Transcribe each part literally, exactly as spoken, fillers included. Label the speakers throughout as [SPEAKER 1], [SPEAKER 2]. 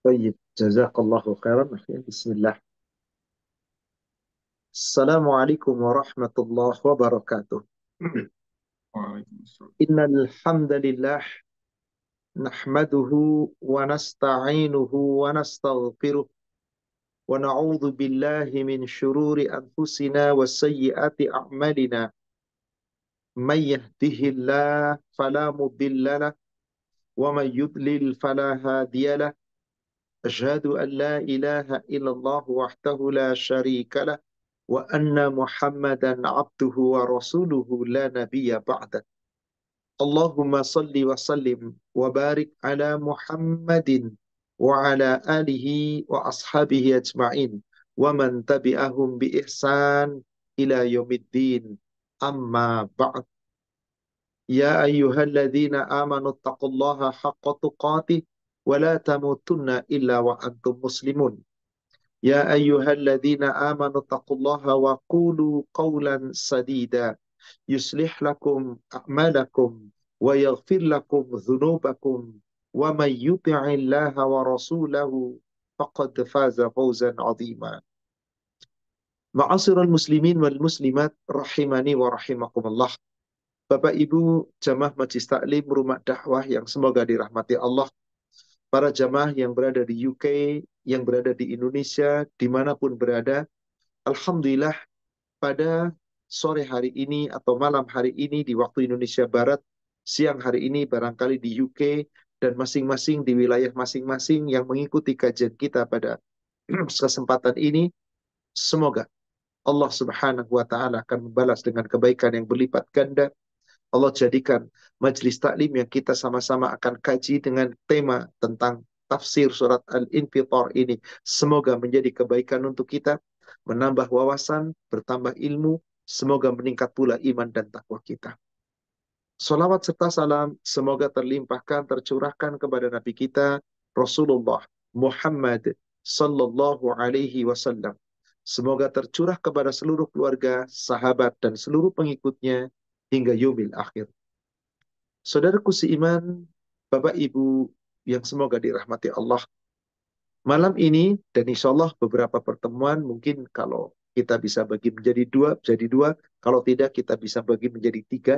[SPEAKER 1] طيب جزاك الله خيرا. بسم الله. السلام عليكم ورحمة الله وبركاته.
[SPEAKER 2] وعليكم السلام.
[SPEAKER 1] إن الحمد لله نحمده ونستعينه ونستغفره ونعوذ بالله من شرور أنفسنا وسيئات أعمالنا. من يهده الله فلا مضل له ومن يضلل فلا هادي له. أشهد أن لا إله إلا الله وحده لا شريك له وأن محمدا عبده ورسوله لا نبي بعده. اللهم صل وسلم وبارك على محمد وعلى آله وأصحابه أجمعين ومن تبعهم بإحسان إلى يوم الدين. أما بعد، يا أيها الذين آمنوا اتقوا الله حق تقاته ولا تموتن إلا وأنتم مسلمون. يا أيها الذين آمنوا اتقوا الله وقولوا قولا سديدا يصلح لكم أعمالكم ويغفر لكم ذنوبكم ومن يطع الله ورسوله فقد فاز فوزا عظيما. Ma'asyiral muslimin wal muslimat rahimani wa rahimakumullah. Bapak Ibu jamaah Majelis Taklim Rumah Dakwah yang semoga dirahmati Allah, para jamaah yang berada di U K, yang berada di Indonesia, dimanapun berada, Alhamdulillah pada sore hari ini atau malam hari ini di waktu Indonesia Barat, siang hari ini barangkali di U K, dan masing-masing di wilayah masing-masing yang mengikuti kajian kita pada kesempatan ini, semoga Allah Subhanahu wa Ta'ala akan membalas dengan kebaikan yang berlipat ganda. Allah jadikan majelis taklim yang kita sama-sama akan kaji dengan tema tentang tafsir surat Al-Infitar ini, semoga menjadi kebaikan untuk kita, menambah wawasan, bertambah ilmu, semoga meningkat pula iman dan takwa kita. Salawat serta salam semoga terlimpahkan, tercurahkan kepada Nabi kita Rasulullah Muhammad sallallahu alaihi wasallam. Semoga tercurah kepada seluruh keluarga, sahabat, dan seluruh pengikutnya hingga yaumil akhir. Saudaraku seiman, Bapak Ibu yang semoga dirahmati Allah, malam ini dan insya Allah beberapa pertemuan mungkin kalau kita bisa bagi menjadi dua, jadi dua. Kalau tidak kita bisa bagi menjadi tiga.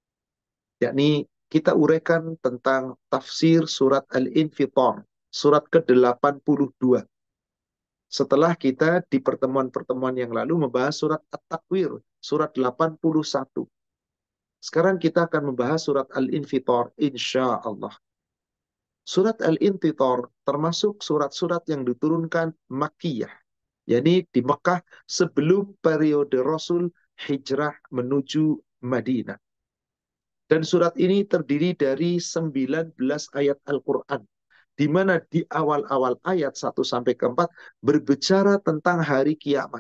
[SPEAKER 1] Yakni kita uraikan tentang tafsir surat Al-Infitar, surat ke delapan puluh dua. Setelah kita di pertemuan-pertemuan yang lalu membahas surat At-Takwir, surat delapan puluh satu. Sekarang kita akan membahas surat Al-Infitar, insya Allah. Surat Al-Infitar termasuk surat-surat yang diturunkan Makkiyah, yakni di Mekah sebelum periode Rasul hijrah menuju Madinah. Dan surat ini terdiri dari sembilan belas ayat Al-Quran, di mana di awal-awal ayat satu sampai ke empat berbicara tentang hari kiamat.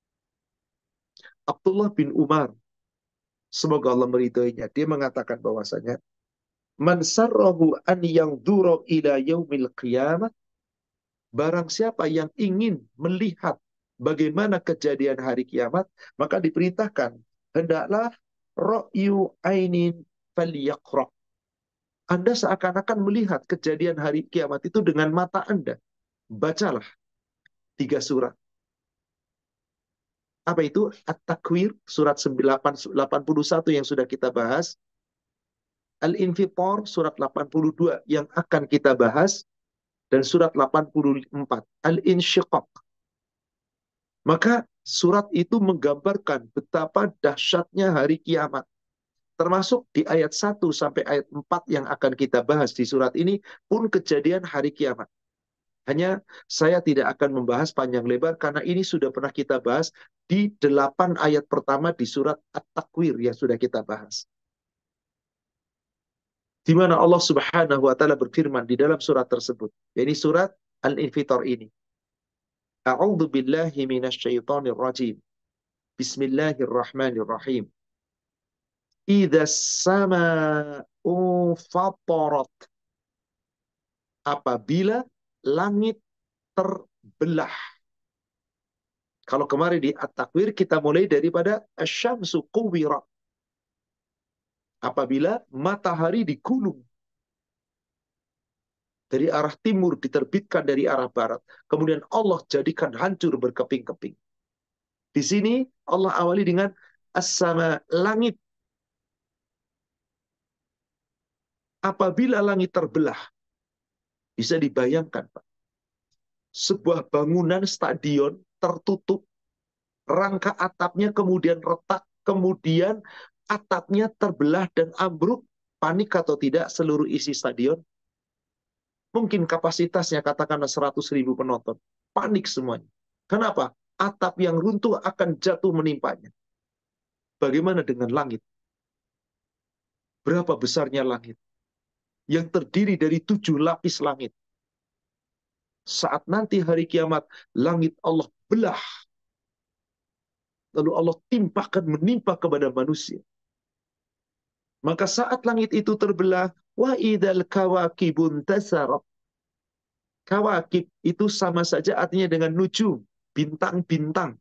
[SPEAKER 1] Abdullah bin Umar, semoga Allah meridhoinya, dia mengatakan bahwasanya man sarrahu an yanzura ila yaumil qiyamah, barang siapa yang ingin melihat bagaimana kejadian hari kiamat, maka diperintahkan hendaklah ra'yu ainin falyaqra. Anda seakan-akan melihat kejadian hari kiamat itu dengan mata Anda. Bacalah tiga surat. Apa itu? At-Takwir, surat delapan puluh satu yang sudah kita bahas. Al-Infitar, surat delapan puluh dua yang akan kita bahas. Dan surat delapan puluh empat, Al-Insyiqaq. Maka surat itu menggambarkan betapa dahsyatnya hari kiamat. Termasuk di ayat satu sampai ayat empat yang akan kita bahas di surat ini pun kejadian hari kiamat. Hanya saya tidak akan membahas panjang lebar karena ini sudah pernah kita bahas di delapan ayat pertama di surat At-Takwir yang sudah kita bahas. Di mana Allah Subhanahu wa taala berfirman di dalam surat tersebut, yakni surat Al-Infitar ini. A'udzu billahi minasyaitonir rajim. Bismillahirrahmanirrahim. Idza sama'u fatarat. Apabila langit terbelah. Kalau kemarin di At-Takwir kita mulai daripada asyamsu kuwirat. Apabila matahari digulung. dari arah timur diterbitkan dari arah barat. Kemudian Allah jadikan hancur berkeping-keping. Di sini Allah awali dengan as-sama, langit. Apabila langit terbelah, bisa dibayangkan, Pak. Sebuah bangunan stadion tertutup, rangka atapnya kemudian retak, kemudian atapnya terbelah dan ambruk, panik atau tidak seluruh isi stadion? Mungkin kapasitasnya katakanlah seratus ribu penonton. Panik semuanya. Kenapa? Atap yang runtuh akan jatuh menimpanya. Bagaimana dengan langit? Berapa besarnya langit? Yang terdiri dari tujuh lapis langit. Saat nanti hari kiamat, langit Allah belah. Lalu Allah timpakan menimpa kepada manusia. Maka saat langit itu terbelah, wa idzal kawakibun tasarat. Kawakib itu sama saja artinya dengan nujum, bintang-bintang.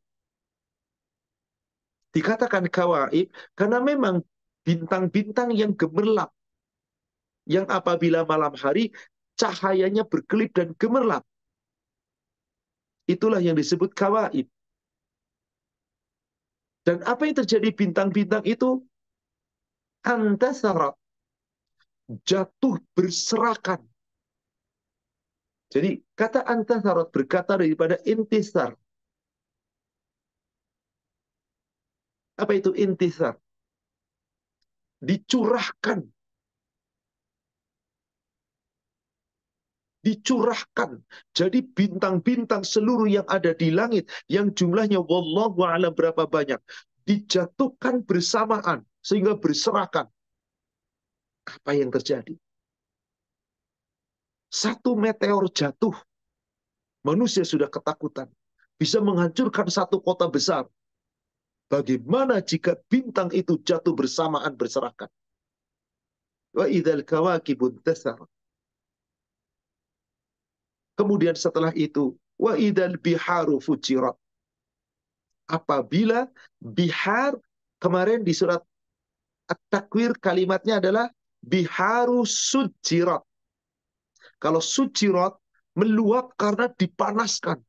[SPEAKER 1] Dikatakan kawaib karena memang bintang-bintang yang gemerlap. Yang apabila malam hari cahayanya berkelip dan gemerlap. Itulah yang disebut kawaib. Dan apa yang terjadi bintang-bintang itu? Antasarat. Jatuh berserakan. Jadi kata antasarat berkata daripada intisar. Apa itu intisar? Dicurahkan. Dicurahkan. Jadi bintang-bintang seluruh yang ada di langit, yang jumlahnya wallahu a'lam berapa banyak, dijatuhkan bersamaan sehingga berserakan. Apa yang terjadi? Satu meteor jatuh, manusia sudah ketakutan. Bisa menghancurkan satu kota besar. Bagaimana jika bintang itu jatuh bersamaan berserakan? Wa idzal kawakibun tasar. Kemudian setelah itu, wa idzal biharu fujirat. Apabila bihar, kemarin di surat At-Takwir kalimatnya adalah biharu sujirat. Kalau sujirat meluap karena dipanaskan.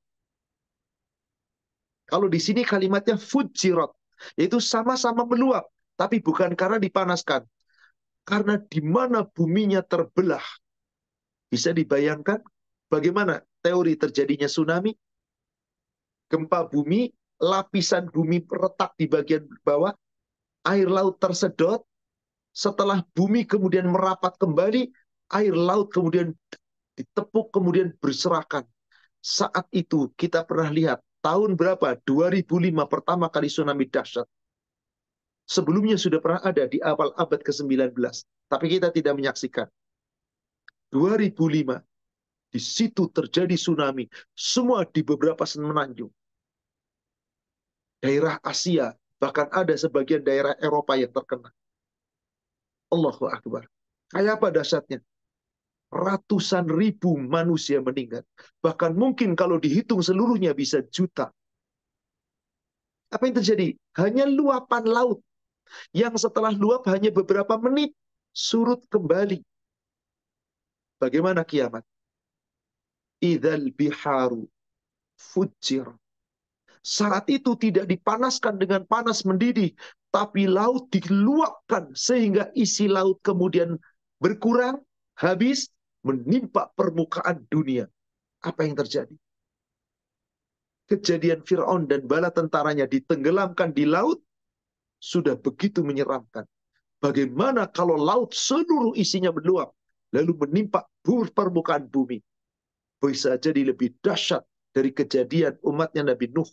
[SPEAKER 1] Kalau di sini kalimatnya fujirat, yaitu sama-sama meluap, tapi bukan karena dipanaskan. Karena di mana buminya terbelah. Bisa dibayangkan bagaimana teori terjadinya tsunami? Gempa bumi, lapisan bumi retak di bagian bawah, air laut tersedot, setelah bumi kemudian merapat kembali, air laut kemudian ditepuk, kemudian berserakan. Saat itu kita pernah lihat, tahun berapa? dua ribu lima pertama kali tsunami dahsyat. Sebelumnya sudah pernah ada di awal abad ke sembilan belas. Tapi kita tidak menyaksikan. dua ribu lima, di situ terjadi tsunami. Semua di beberapa semenanjung. Daerah Asia, bahkan ada sebagian daerah Eropa yang terkena. Allahu Akbar. Kayak apa dahsyatnya? Ratusan ribu manusia meninggal. Bahkan mungkin kalau dihitung seluruhnya bisa juta. Apa yang terjadi? Hanya luapan laut. Yang setelah luap hanya beberapa menit, surut kembali. Bagaimana kiamat? Idzal biharu fujir. Saat itu tidak dipanaskan dengan panas mendidih, tapi laut diluapkan sehingga isi laut kemudian berkurang, habis, menimpa permukaan dunia. Apa yang terjadi? Kejadian Fir'aun dan bala tentaranya ditenggelamkan di laut sudah begitu menyeramkan. Bagaimana kalau laut seluruh isinya meluap, lalu menimpa permukaan bumi? Bisa jadi lebih dahsyat dari kejadian umatnya Nabi Nuh.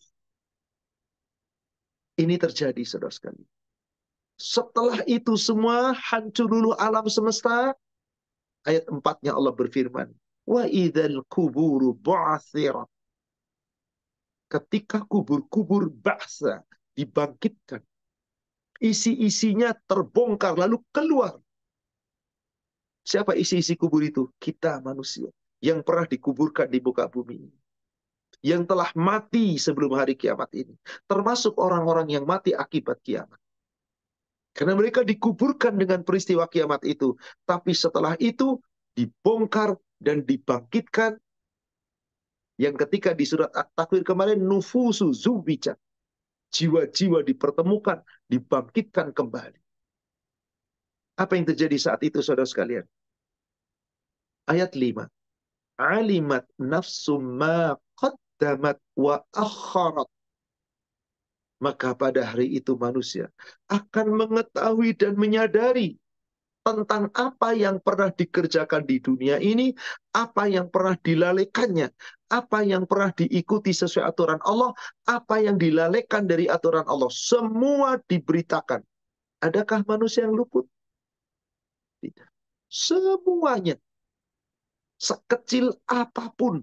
[SPEAKER 1] Ini terjadi, saudara sekalian. Setelah itu semua hancur dulu alam semesta. Ayat empatnya Allah berfirman, wa idzal kuburu bu'athirat. Ketika kubur-kubur ba'sa dibangkitkan, isi-isinya terbongkar lalu keluar. Siapa isi-isi kubur itu? Kita manusia yang pernah dikuburkan di muka bumi ini. Yang telah mati sebelum hari kiamat ini. Termasuk orang-orang yang mati akibat kiamat. Karena mereka dikuburkan dengan peristiwa kiamat itu. Tapi setelah itu dibongkar dan dibangkitkan, yang ketika di surat At-Takwir kemarin nufusu zuwija, jiwa-jiwa dipertemukan, dibangkitkan kembali. Apa yang terjadi saat itu, saudara sekalian? Ayat lima. Alimat nafsum ma qaddamat wa akharat. Maka pada hari itu manusia akan mengetahui dan menyadari tentang apa yang pernah dikerjakan di dunia ini, apa yang pernah dilalaikannya, apa yang pernah diikuti sesuai aturan Allah, apa yang dilalaikan dari aturan Allah. Semua diberitakan. Adakah manusia yang luput? Tidak. Semuanya. Sekecil apapun.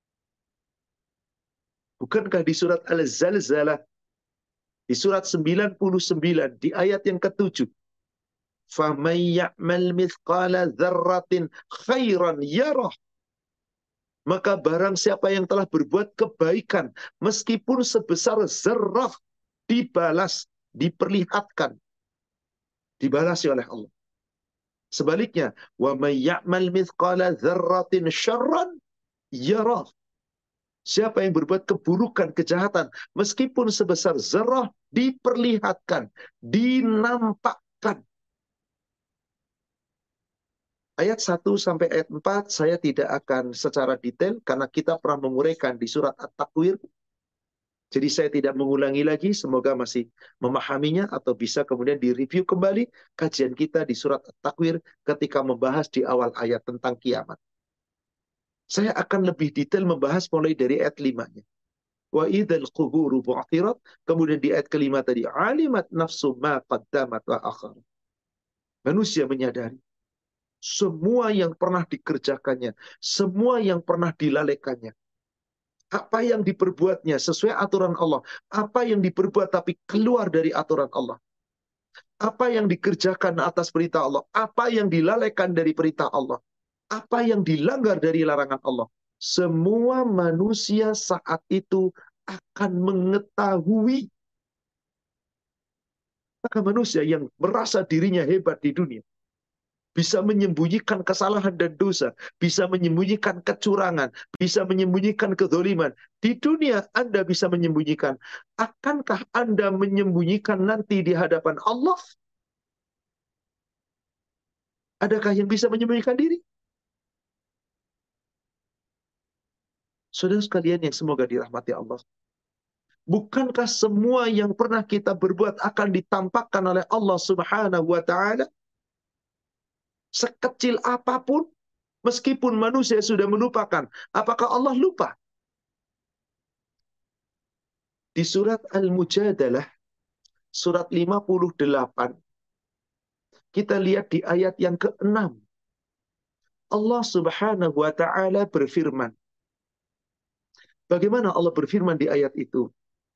[SPEAKER 1] Bukankah di surat Al-Zalzalah, di surat sembilan puluh sembilan, di ayat yang ketujuh, فَمَنْ يَعْمَلْ مِثْقَالَ ذَرَّةٍ خَيْرًا يَرَهُ. Maka barang siapa yang telah berbuat kebaikan, meskipun sebesar zarrah, dibalas, diperlihatkan, dibalasi oleh Allah. Sebaliknya, وَمَنْ يَعْمَلْ مِثْقَالَ ذَرَّةٍ شَرًّا يَرَهُ. Siapa yang berbuat keburukan, kejahatan, meskipun sebesar zarrah, diperlihatkan, dinampakkan. Ayat satu sampai ayat empat saya tidak akan secara detail karena kita pernah menguraikan di surat At-Takwir. Jadi saya tidak mengulangi lagi, semoga masih memahaminya atau bisa kemudian direview kembali kajian kita di surat At-Takwir ketika membahas di awal ayat tentang kiamat. Saya akan lebih detail membahas mulai dari ayat lima-nya. Wa idzal quburu bu'thirat, kemudian di ayat kelima tadi, alimat nafsu ma qaddamat wa akhar. Manusia menyadari semua yang pernah dikerjakannya, semua yang pernah dilalaikannya. Apa yang diperbuatnya sesuai aturan Allah, apa yang diperbuat tapi keluar dari aturan Allah. Apa yang dikerjakan atas perintah Allah, apa yang dilalaikan dari perintah Allah, apa yang dilanggar dari larangan Allah. Semua manusia saat itu akan mengetahui. Maka manusia yang merasa dirinya hebat di dunia, bisa menyembunyikan kesalahan dan dosa, bisa menyembunyikan kecurangan, bisa menyembunyikan kedzaliman. Di dunia Anda bisa menyembunyikan. Akankah Anda menyembunyikan nanti di hadapan Allah? Adakah yang bisa menyembunyikan diri? Saudara sekalian yang semoga dirahmati Allah. Bukankah semua yang pernah kita berbuat akan ditampakkan oleh Allah Subhanahu wa Ta'ala? Sekecil apapun, meskipun manusia sudah melupakan, apakah Allah lupa? Di surat Al-Mujadalah, surat lima puluh delapan, kita lihat di ayat yang keenam. Allah Subhanahu wa Ta'ala berfirman. Bagaimana Allah berfirman di ayat itu?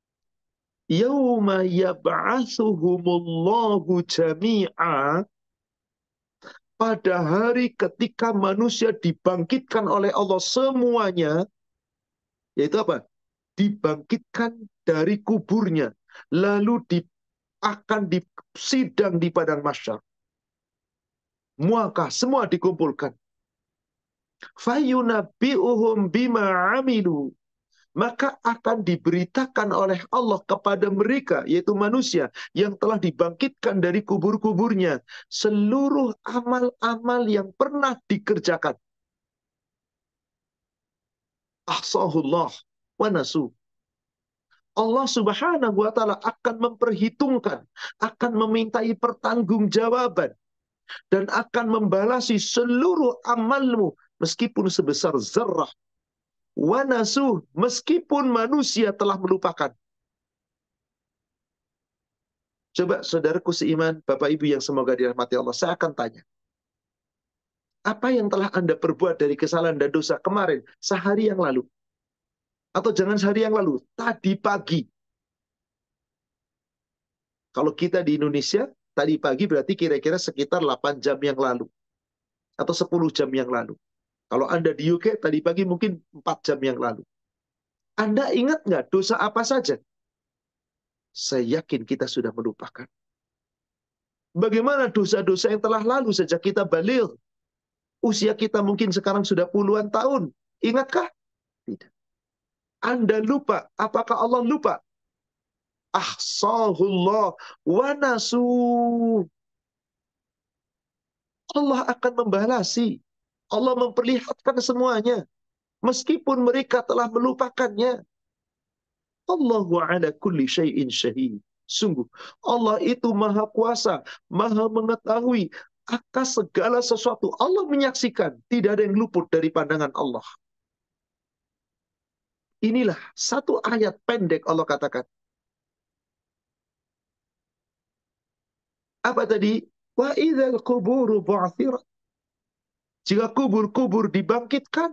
[SPEAKER 1] Yauma yab'atsuhumullahu jami'a, pada hari ketika manusia dibangkitkan oleh Allah semuanya, yaitu apa? Dibangkitkan dari kuburnya, lalu di, akan disidang di padang mahsyar. Maka semua dikumpulkan. Fayunabbi'uhum bima amilu. Maka akan diberitakan oleh Allah kepada mereka, yaitu manusia yang telah dibangkitkan dari kubur-kuburnya, seluruh amal-amal yang pernah dikerjakan. Ahsahullah wa nasu. Allah Subhanahu wa Ta'ala akan memperhitungkan, akan memintai pertanggungjawaban, dan akan membalasi seluruh amalmu meskipun sebesar zarrah. Wa nasuh, meskipun manusia telah melupakan. Coba saudaraku seiman, Bapak Ibu yang semoga dirahmati Allah, saya akan tanya. Apa yang telah Anda perbuat dari kesalahan dan dosa kemarin, sehari yang lalu? Atau jangan sehari yang lalu, tadi pagi. Kalau kita di Indonesia, tadi pagi berarti kira-kira sekitar delapan jam yang lalu. Atau sepuluh jam yang lalu. Kalau Anda di U K, tadi pagi mungkin empat jam yang lalu. Anda ingat nggak dosa apa saja? Saya yakin kita sudah melupakan. Bagaimana dosa-dosa yang telah lalu sejak kita balik? Usia kita mungkin sekarang sudah puluhan tahun. Ingatkah? Tidak. Anda lupa. Apakah Allah lupa? Ahsahullah wa nasu. Allah akan membalasi. Allah memperlihatkan semuanya. Meskipun mereka telah melupakannya. Allahu ala kulli syai'in syahid. Sungguh, Allah itu maha kuasa, maha mengetahui akan segala sesuatu. Allah menyaksikan, tidak ada yang luput dari pandangan Allah. Inilah satu ayat pendek Allah katakan. Apa tadi? Wa idzal quburu bu'thirat. Jika kubur-kubur dibangkitkan,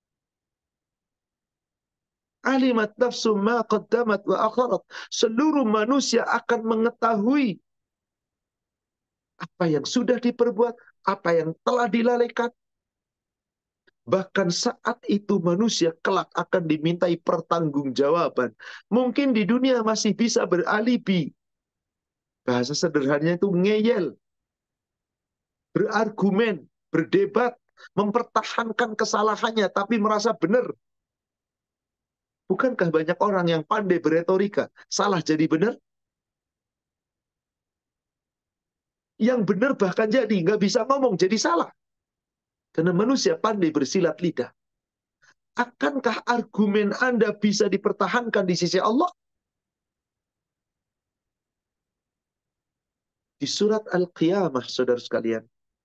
[SPEAKER 1] alimat nafsu ma qaddamat wa akharat. Seluruh manusia akan mengetahui apa yang sudah diperbuat, apa yang telah dilalaikan. Bahkan saat itu manusia kelak akan dimintai pertanggungjawaban. Mungkin di dunia masih bisa beralibi. Bahasa sederhananya itu ngeyel. Berargumen, berdebat, mempertahankan kesalahannya tapi merasa benar. Bukankah banyak orang yang pandai beretorika, salah jadi benar? Yang benar bahkan jadi nggak bisa ngomong jadi salah. Karena manusia pandai bersilat lidah. Akankah argumen Anda bisa dipertahankan di sisi Allah? Di surat Al-Qiyamah, saudara sekalian.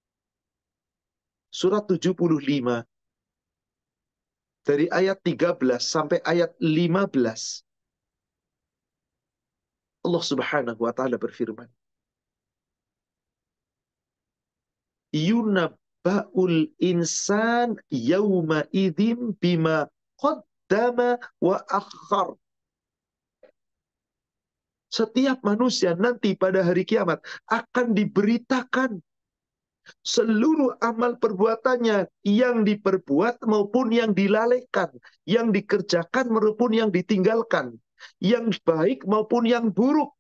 [SPEAKER 1] Surat tujuh puluh lima. Dari ayat tiga belas sampai ayat lima belas. Allah subhanahu wa ta'ala berfirman. Yunabba'ul insan yawma idhim bima qaddama wa akhar. Setiap manusia nanti pada hari kiamat akan diberitakan seluruh amal perbuatannya yang diperbuat maupun yang dilalaikan, yang dikerjakan maupun yang ditinggalkan, yang baik maupun yang buruk.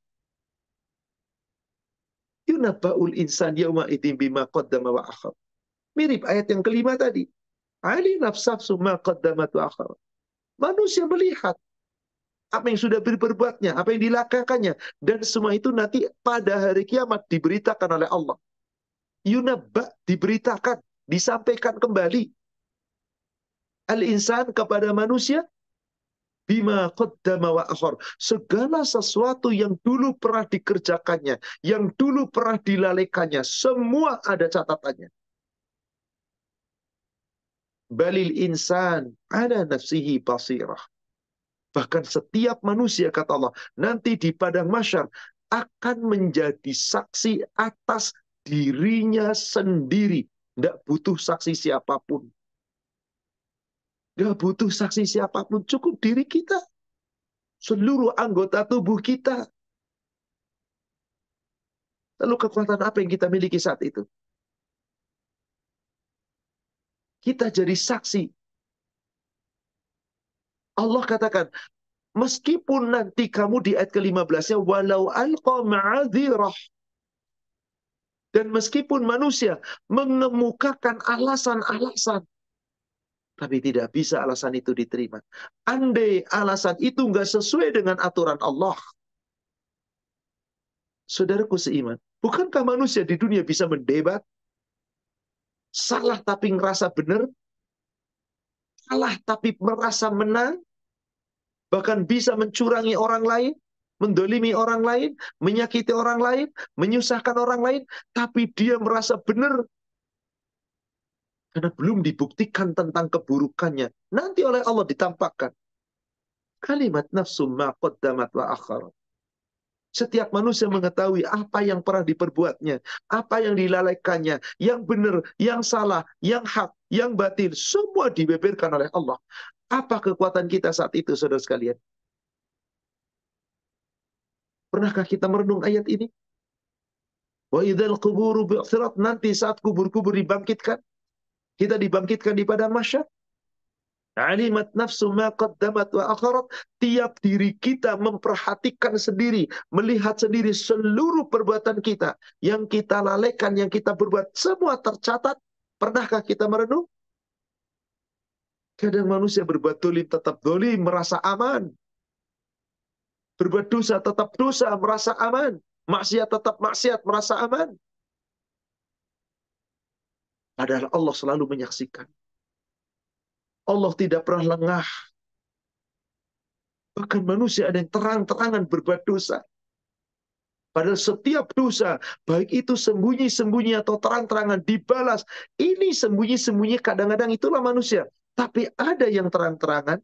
[SPEAKER 1] Yunabba'ul insan yawma idzin bima qaddama wa akhar. Mirip ayat yang kelima tadi. Ali nafsafsu ma qaddamat wa akhar. Manusia melihat apa yang sudah diperbuatnya, apa yang dilakakannya, dan semua itu nanti pada hari kiamat diberitakan oleh Allah. Yunabba, diberitakan, disampaikan kembali. Al-insan kepada manusia, bima qaddama wa akhar. Segala sesuatu yang dulu pernah dikerjakannya, yang dulu pernah dilalaikannya, semua ada catatannya. Balil insan ala nafsihi basirah. Bahkan setiap manusia, kata Allah, nanti di padang mahsyar akan menjadi saksi atas dirinya sendiri. Tidak butuh saksi siapapun. Tidak butuh saksi siapapun. Cukup diri kita. Seluruh anggota tubuh kita. Lalu kekuatan apa yang kita miliki saat itu? Kita jadi saksi. Allah katakan, meskipun nanti kamu di ayat ke lima belas-nya, walau alqa ma'adhirah. Dan meskipun manusia mengemukakan alasan-alasan, tapi tidak bisa alasan itu diterima. Andai alasan itu nggak sesuai dengan aturan Allah. Saudaraku seiman, bukankah manusia di dunia bisa mendebat? Salah tapi ngerasa benar? Salah tapi merasa menang? Bahkan bisa mencurangi orang lain? Mendolimi orang lain, menyakiti orang lain, menyusahkan orang lain, tapi dia merasa benar. Karena belum dibuktikan tentang keburukannya. Nanti oleh Allah ditampakkan. Kalimat nafsu ma qaddamat wa akhar. Setiap manusia mengetahui apa yang pernah diperbuatnya, apa yang dilalaikannya, yang benar, yang salah, yang hak, yang batil, semua dibeberkan oleh Allah. Apa kekuatan kita saat itu, saudara sekalian? Pernahkah kita merenung ayat ini? Wa idzal quburu bu'thirat, nanti saat kubur-kubur dibangkitkan, kita dibangkitkan di padang mahsyar. Alimat nafsu ma qaddamat wa akharat. Tiap diri kita memperhatikan sendiri, melihat sendiri seluruh perbuatan kita, yang kita lalaikan, yang kita berbuat, semua tercatat Pernahkah kita merenung? Kadang manusia berbuat dolim tetap dolim, merasa aman. Berbuat dosa tetap dosa, merasa aman. Maksiat tetap maksiat, merasa aman. Padahal Allah selalu menyaksikan. Allah tidak pernah lengah. Bahkan manusia ada yang terang-terangan berbuat dosa. Padahal setiap dosa, baik itu sembunyi-sembunyi atau terang-terangan dibalas. Ini sembunyi-sembunyi kadang-kadang itulah manusia. Tapi ada yang terang-terangan.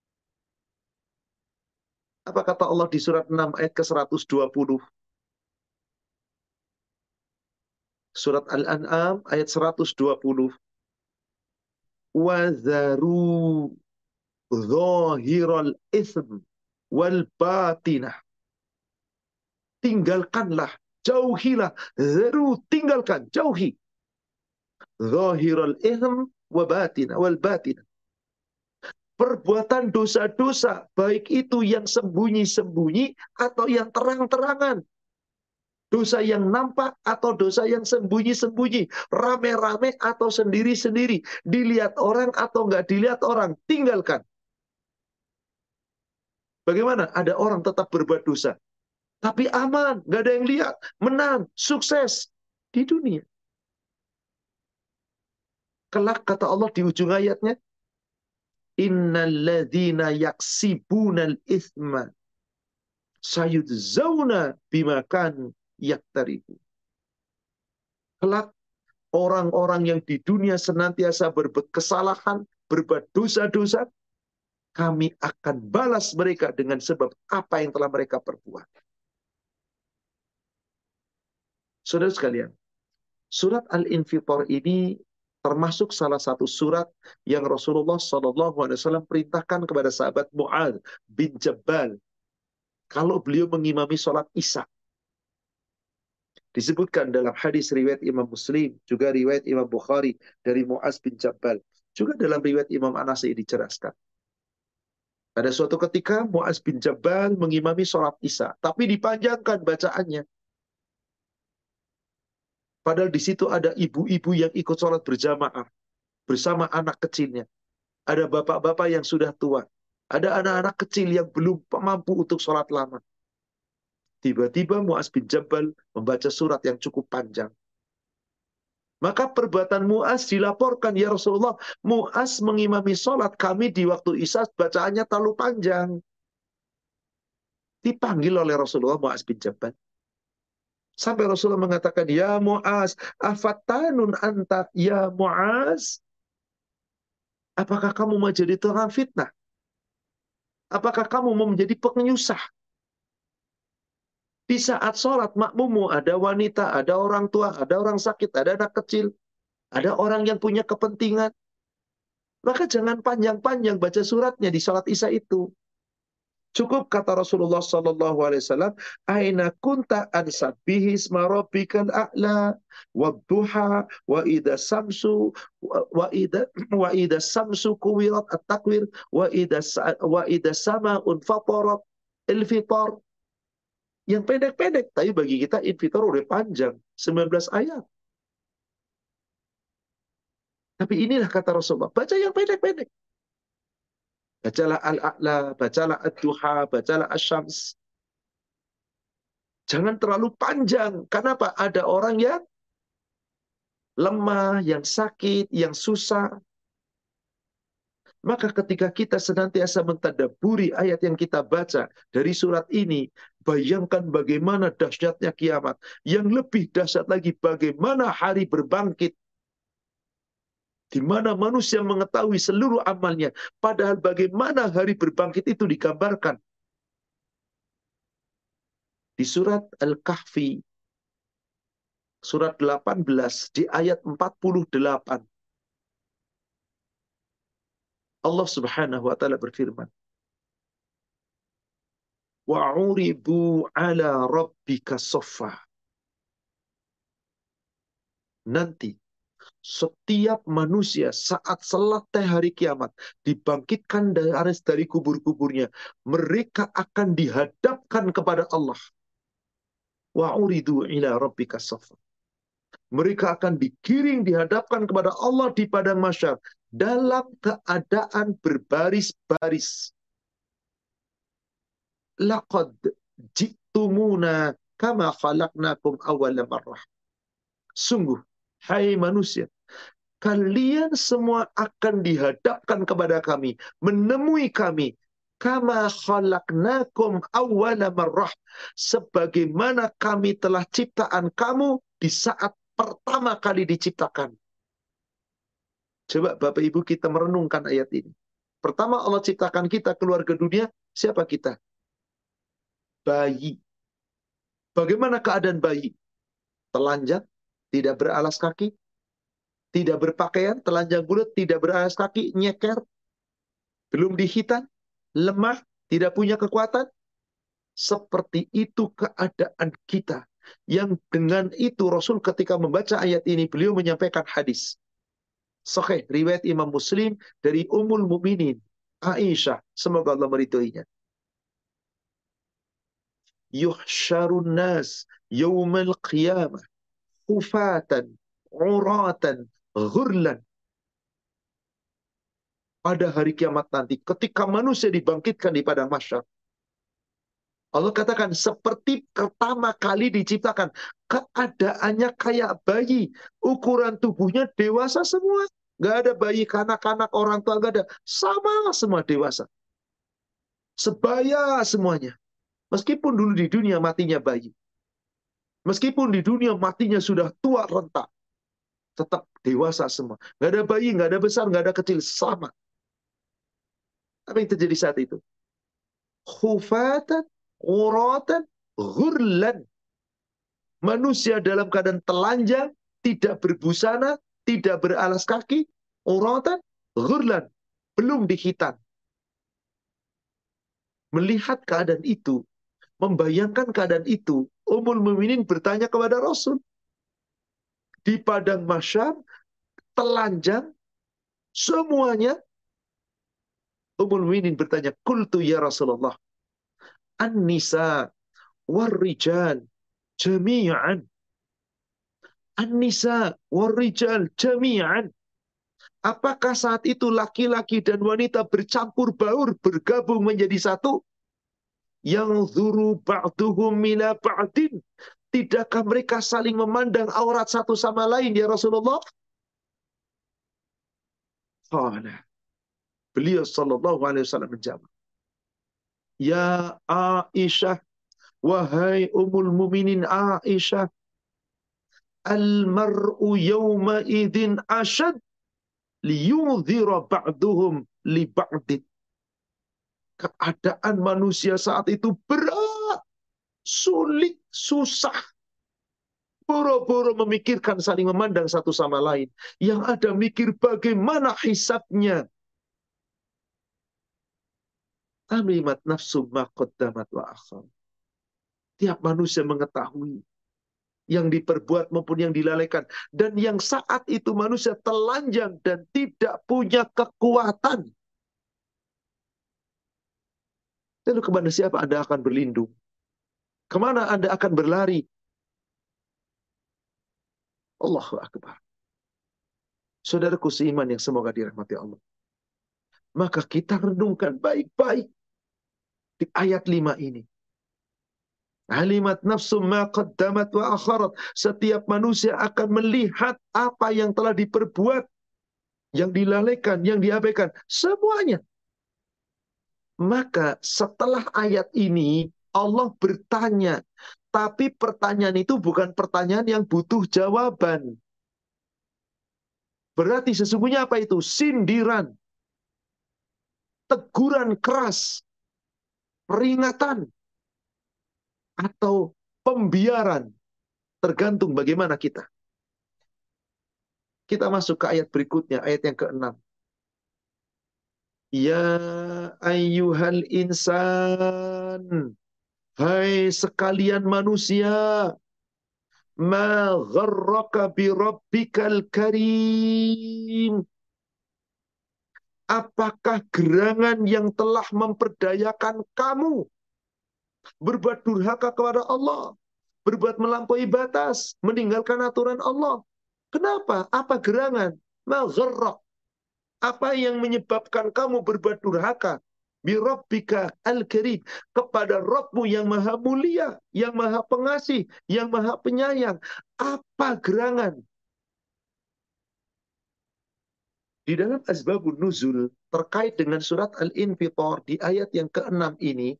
[SPEAKER 1] Apa kata Allah di surat enam ayat ke seratus dua puluh? Surat Al-An'am ayat seratus dua puluh. وَذَرُوا ظَاهِرَ الْإِثْمِ وَالْبَاطِنَةِ. Tinggalkanlah, jauhilah, zaru, tinggalkan, jauhi. Zahirul ithm wa batina wal batina. Perbuatan dosa-dosa, baik itu yang sembunyi-sembunyi atau yang terang-terangan. Dosa yang nampak atau dosa yang sembunyi-sembunyi. Rame-rame atau sendiri-sendiri. Dilihat orang atau nggak dilihat orang. Tinggalkan. Bagaimana? Ada orang tetap berbuat dosa. Tapi aman, nggak ada yang lihat. Menang, sukses di dunia. Kelak kata Allah di ujung ayatnya, innalladzina yaksibunal itsma sayudzawna bima kanu yaktarifu. Kelak orang-orang yang di dunia senantiasa berbuat kesalahan, berbuat dosa-dosa, kami akan balas mereka dengan sebab apa yang telah mereka perbuat. Saudara sekalian, surat Al-Infitar ini termasuk salah satu surat yang Rasulullah shallallahu alaihi wasallam perintahkan kepada sahabat Mu'adz bin Jabal kalau beliau mengimami sholat Isya. Disebutkan dalam hadis riwayat Imam Muslim, juga riwayat Imam Bukhari dari Mu'adz bin Jabal. Juga dalam riwayat Imam An-Nasai dijelaskan. Pada suatu ketika Mu'adz bin Jabal mengimami sholat Isya, tapi dipanjangkan bacaannya. Padahal di situ ada ibu-ibu yang ikut sholat berjamaah bersama anak kecilnya. Ada bapak-bapak yang sudah tua. Ada anak-anak kecil yang belum mampu untuk sholat lama. Tiba-tiba Mu'adz bin Jabal membaca surat yang cukup panjang. Maka perbuatan Mu'adz dilaporkan, ya Rasulullah, Mu'adz mengimami sholat kami di waktu Isya bacaannya terlalu panjang. Dipanggil oleh Rasulullah Mu'adz bin Jabal. Sampai Rasulullah mengatakan, ya Mu'adz, afatanun anta, ya Mu'adz. Apakah kamu mau jadi tukang fitnah? Apakah kamu mau menjadi penyusah? Di saat sholat makmummu ada wanita, ada orang tua, ada orang sakit, ada anak kecil, ada orang yang punya kepentingan. Maka jangan panjang-panjang baca suratnya di sholat Isya itu. Cukup kata Rasulullah sallallahu alaihi wasallam, aina kunta ansabbihi isma rabbikal a'la wadduha wa idza samsu wa idza wa idza samsu kuwirat at-takwir wa idza wa idza sama'un fatarat al-fitar. Yang pendek-pendek, tapi bagi kita infitar udah panjang, sembilan belas ayat. Tapi inilah kata Rasulullah, baca yang pendek-pendek. Bacalah Al-A'la, bacalah Ad-Duha, bacalah Asy-Syams. Jangan terlalu panjang. Kenapa? Ada orang yang lemah, yang sakit, yang susah. Maka ketika kita senantiasa mentadabburi ayat yang kita baca dari surat ini, bayangkan bagaimana dahsyatnya kiamat. Yang lebih dahsyat lagi bagaimana hari berbangkit. Di mana manusia mengetahui seluruh amalnya. Padahal bagaimana hari berbangkit itu digambarkan. Di surat Al-Kahfi, surat delapan belas, di ayat empat puluh delapan. Allah subhanahu wa ta'ala berfirman. وَعُرِبُوا عَلَى رَبِّكَ صَفًّا. Nanti, setiap manusia saat selesai hari kiamat dibangkitkan dari dari kubur-kuburnya, mereka akan dihadapkan kepada Allah. Wa uridu ila rabbika saffan. Mereka akan digiring, dihadapkan kepada Allah di padang mahsyar dalam keadaan berbaris-baris. Laqad ji'tumuna kama khalaqnakum awwala marrah. Sungguh, hai manusia, kalian semua akan dihadapkan kepada kami, menemui kami, kama khalaqnakum awwala marrah, sebagaimana kami telah ciptaan kamu di saat pertama kali diciptakan. Coba Bapak Ibu kita merenungkan ayat ini. Pertama Allah ciptakan kita keluar ke dunia, siapa kita? Bayi. Bagaimana keadaan bayi? Telanjang, tidak beralas kaki, tidak berpakaian, telanjang bulat, tidak beralas kaki, nyeker, belum dihitan, lemah, tidak punya kekuatan. Seperti itu keadaan kita. Yang dengan itu Rasul ketika membaca ayat ini, beliau menyampaikan hadis sahih riwayat Imam Muslim dari Ummul Mukminin Aisyah, semoga Allah meridhoinya. Yuhsyarun nas yaumal qiyamah khufatan uratan ghurlan. Pada hari kiamat nanti, ketika manusia dibangkitkan di padang mahsyar, Allah katakan seperti pertama kali diciptakan, keadaannya kayak bayi, ukuran tubuhnya dewasa semua, nggak ada bayi kanak-kanak orang tua, nggak ada, sama semua dewasa, sebaya semuanya. Meskipun dulu di dunia matinya bayi, meskipun di dunia matinya sudah tua renta, tetap dewasa semua. Nggak ada bayi, nggak ada besar, nggak ada kecil, sama. Apa yang terjadi saat itu? Khufatan, uratan, ghurlan. Manusia dalam keadaan telanjang, tidak berbusana, tidak beralas kaki, uratan, ghurlan, belum dihitan. Melihat keadaan itu, membayangkan keadaan itu, Ummul Mukminin bertanya kepada Rasul. Di padang mahsyar, telanjang, semuanya. Ummul Mukminin bertanya, "Qultu ya Rasulullah, an-nisa war-rijal jami'an." An-nisa war-rijal jami'an. Apakah saat itu laki-laki dan wanita bercampur baur, bergabung menjadi satu? Yang zuru ba'duhum mila ba'din. Tidakkah mereka saling memandang aurat satu sama lain ya Rasulullah? Qala. Beliau sallallahu alaihi wasallam menjawab, "Ya Aisyah, wahai Ummul Mukminin Aisyah, al-mar'u yawma idin ashad liyudhira ba'duhum li ba'din." Keadaan manusia saat itu berat, sulit, susah. Boro-boro memikirkan saling memandang satu sama lain. Yang ada mikir bagaimana hisabnya. Alimat nafsu ma qaddamat wa akhar. Tiap manusia mengetahui yang diperbuat maupun yang dilalaikan. Dan yang saat itu manusia telanjang dan tidak punya kekuatan. Lalu kepada siapa Anda akan berlindung? Kemana Anda akan berlari? Allahu Akbar. Saudaraku seiman yang semoga dirahmati Allah. Maka kita renungkan baik-baik di ayat lima ini. Alimat nafsu ma qaddamat wa akharat. Setiap manusia akan melihat apa yang telah diperbuat, yang dilalaikan, yang diabaikan, semuanya. Maka setelah ayat ini Allah bertanya, tapi pertanyaan itu bukan pertanyaan yang butuh jawaban. Berarti sesungguhnya apa itu? Sindiran, teguran keras, peringatan, atau pembiaran. Tergantung bagaimana kita. Kita masuk ke ayat berikutnya, ayat yang keenam. Ya ayyuhal insan, hai sekalian manusia, ma gharraka bi rabbikal karim. Apakah gerangan yang telah memperdayakan kamu berbuat durhaka kepada Allah? berbuat melampaui batas, meninggalkan aturan Allah. Kenapa? Apa gerangan? Ma gharrak. Apa yang menyebabkan kamu berbuat durhaka? Bi rabbika al-karim, kepada Rabbmu yang maha mulia, yang maha pengasih, yang maha penyayang. Apa gerangan? Di dalam asbabun nuzul terkait dengan surat Al-Infitar di ayat yang keenam ini,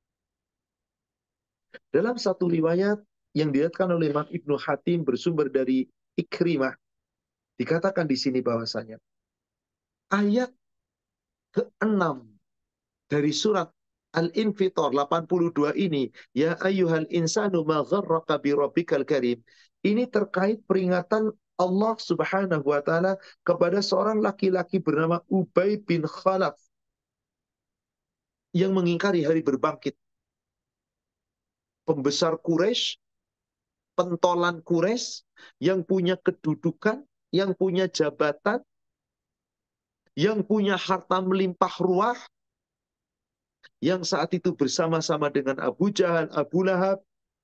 [SPEAKER 1] dalam satu riwayat yang diriwayatkan oleh Imam Ibnu Hatim bersumber dari Ikrimah, dikatakan di sini bahwasanya ayat keenam dari surat Al-Infitar delapan puluh dua ini, ya ayyuhal insanu ma gharraka bi rabbikal karim, ini terkait peringatan Allah Subhanahu wa taala kepada seorang laki-laki bernama Ubay bin Khalaf yang mengingkari hari berbangkit. Pembesar Quraisy, pentolan Quraisy yang punya kedudukan, yang punya jabatan, yang punya harta melimpah ruah, yang saat itu bersama-sama dengan Abu Jahal, Abu Lahab,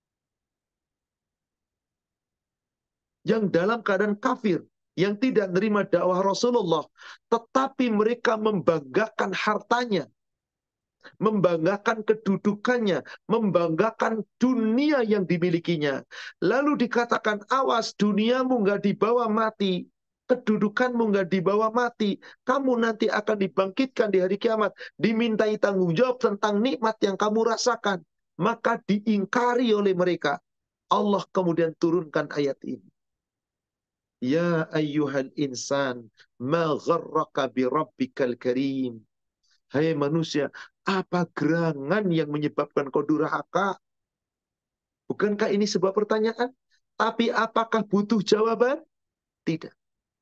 [SPEAKER 1] yang dalam keadaan kafir, yang tidak menerima dakwah Rasulullah, tetapi mereka membanggakan hartanya, membanggakan kedudukannya, membanggakan dunia yang dimilikinya. Lalu dikatakan, awas, duniamu nggak dibawa mati, kedudukanmu nggak dibawa mati, kamu nanti akan dibangkitkan di hari kiamat, dimintai tanggung jawab tentang nikmat yang kamu rasakan. Maka diingkari oleh mereka. Allah kemudian turunkan ayat ini. Ya ayyuhal insan, ma gharraka bi rabbikal karim. Hai manusia, apa gerangan yang menyebabkan kau durhaka? Bukankah ini sebuah pertanyaan? Tapi apakah butuh jawaban? Tidak.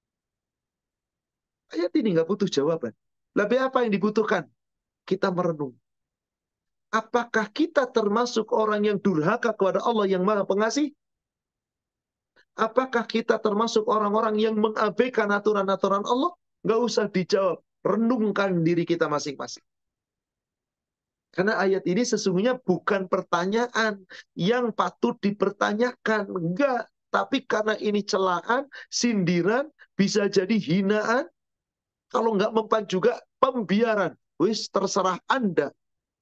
[SPEAKER 1] Ayat ini nggak butuh jawaban. Lebih apa yang dibutuhkan? Kita merenung. Apakah kita termasuk orang yang durhaka kepada Allah yang Maha Pengasih? Apakah kita termasuk orang-orang yang mengabaikan aturan-aturan Allah? Nggak usah dijawab. Renungkan diri kita masing-masing. Karena ayat ini sesungguhnya bukan pertanyaan yang patut dipertanyakan. Enggak. Tapi karena ini celaan, sindiran, bisa jadi hinaan. Kalau nggak mempan juga pembiaran. Wis, terserah Anda.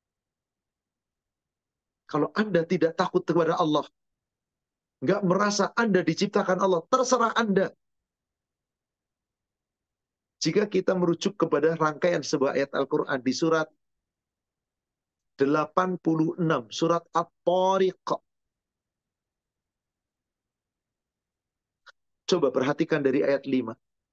[SPEAKER 1] Kalau Anda tidak takut kepada Allah, nggak merasa Anda diciptakan Allah, terserah Anda. Jika kita merujuk kepada rangkaian sebuah ayat Al-Quran di surat delapan puluh enam, surat At-Tariq. Coba perhatikan dari ayat lima.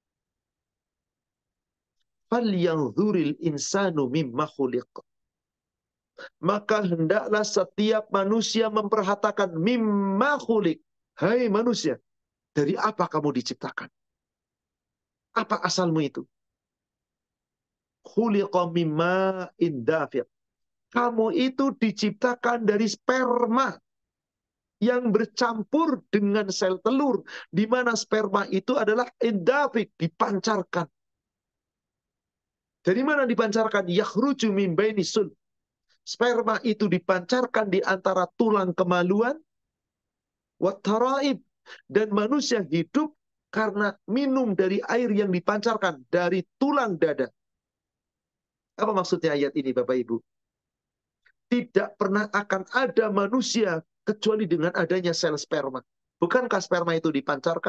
[SPEAKER 1] Falyanzuril insanu mimma khuliq. Maka hendaklah setiap manusia memperhatikan mimma khuliq. Hai manusia, dari apa kamu diciptakan? Apa asalmu itu? Khuliqa mimma indafiq. Kamu itu diciptakan dari sperma yang bercampur dengan sel telur, di mana sperma itu adalah endafik, dipancarkan. Dari mana dipancarkan? Yakhruju min baini sul. Sperma itu dipancarkan di antara tulang kemaluan, wattaraib, dan manusia hidup karena minum dari air yang dipancarkan dari tulang dada. Apa maksudnya ayat ini, Bapak Ibu? Tidak pernah akan ada manusia kecuali dengan adanya sel sperma. Bukankah sperma itu dipancarkan?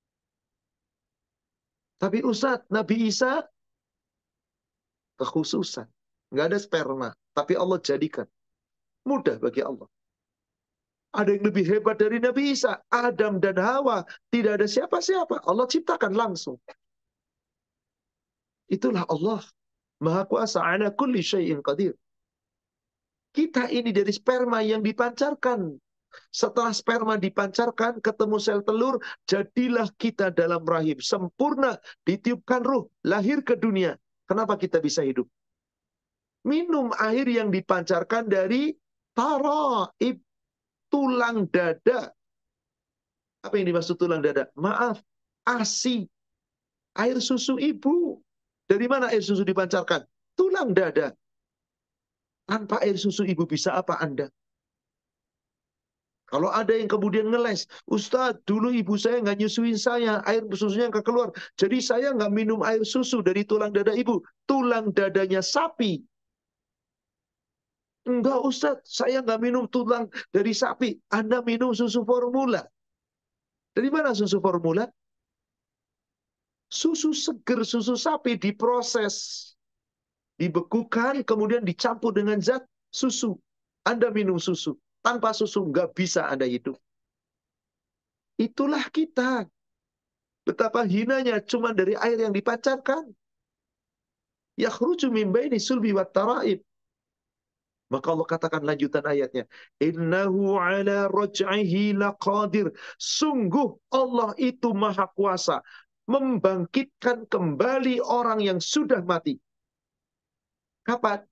[SPEAKER 1] Tapi Ustadz, Nabi Isa kekhususan. Nggak ada sperma. Tapi Allah jadikan. Mudah bagi Allah. Ada yang lebih hebat dari Nabi Isa. Adam dan Hawa. Tidak ada siapa-siapa. Allah ciptakan langsung. Itulah Allah. Maha kuasa ala kulli syai'in qadir. Kita ini dari sperma yang dipancarkan. Setelah sperma dipancarkan, ketemu sel telur, jadilah kita dalam rahim. Sempurna, ditiupkan ruh, lahir ke dunia. Kenapa kita bisa hidup? Minum air yang dipancarkan dari taraib, tulang dada. Apa yang dimaksud tulang dada? Maaf, A S I, air susu ibu. Dari mana air susu dipancarkan? Tulang dada. Tanpa air susu ibu bisa apa Anda? Kalau ada yang kemudian ngeles, Ustadz, dulu ibu saya nggak nyusuin saya, air susunya nggak keluar. Jadi saya nggak minum air susu dari tulang dada ibu. Tulang dadanya sapi. Enggak Ustadz, saya nggak minum tulang dari sapi. Anda minum susu formula. Dari mana susu formula? Susu seger, susu sapi diproses. Dibekukan, kemudian dicampur dengan zat susu. Anda minum susu. Tanpa susu nggak bisa Anda hidup. Itulah kita. Betapa hinanya cuma dari air yang dipancarkan. Yakhruju min baini sulbi wat taraib. Maka Allah katakan lanjutan ayatnya. Innahu ala raj'ihi laqadir. Sungguh Allah itu maha kuasa. Membangkitkan kembali orang yang sudah mati. Kapan?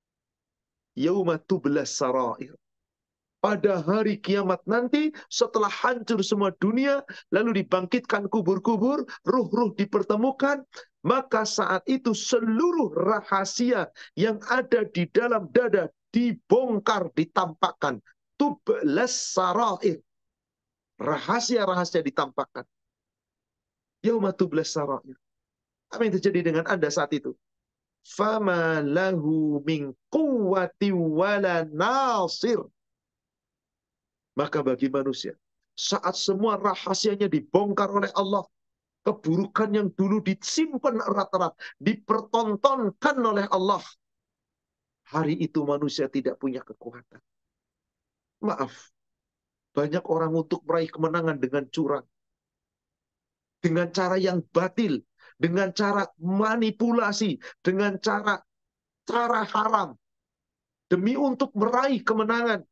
[SPEAKER 1] Yauma tublas sarair. Pada hari kiamat nanti, setelah hancur semua dunia, lalu dibangkitkan kubur-kubur, ruh-ruh dipertemukan, maka saat itu seluruh rahasia yang ada di dalam dada dibongkar, ditampakkan. Tublas sarair. Rahasia-rahasia ditampakkan. Yauma tublas sarair. Apa yang terjadi dengan Anda saat itu? Fama lahu min quwwati wala nasir. Maka bagi manusia, saat semua rahasianya dibongkar oleh Allah, keburukan yang dulu disimpan erat-erat, dipertontonkan oleh Allah, hari itu manusia tidak punya kekuatan. Maaf, banyak orang untuk meraih kemenangan dengan curang, dengan cara yang batil, dengan cara manipulasi, dengan cara cara haram, demi untuk meraih kemenangan.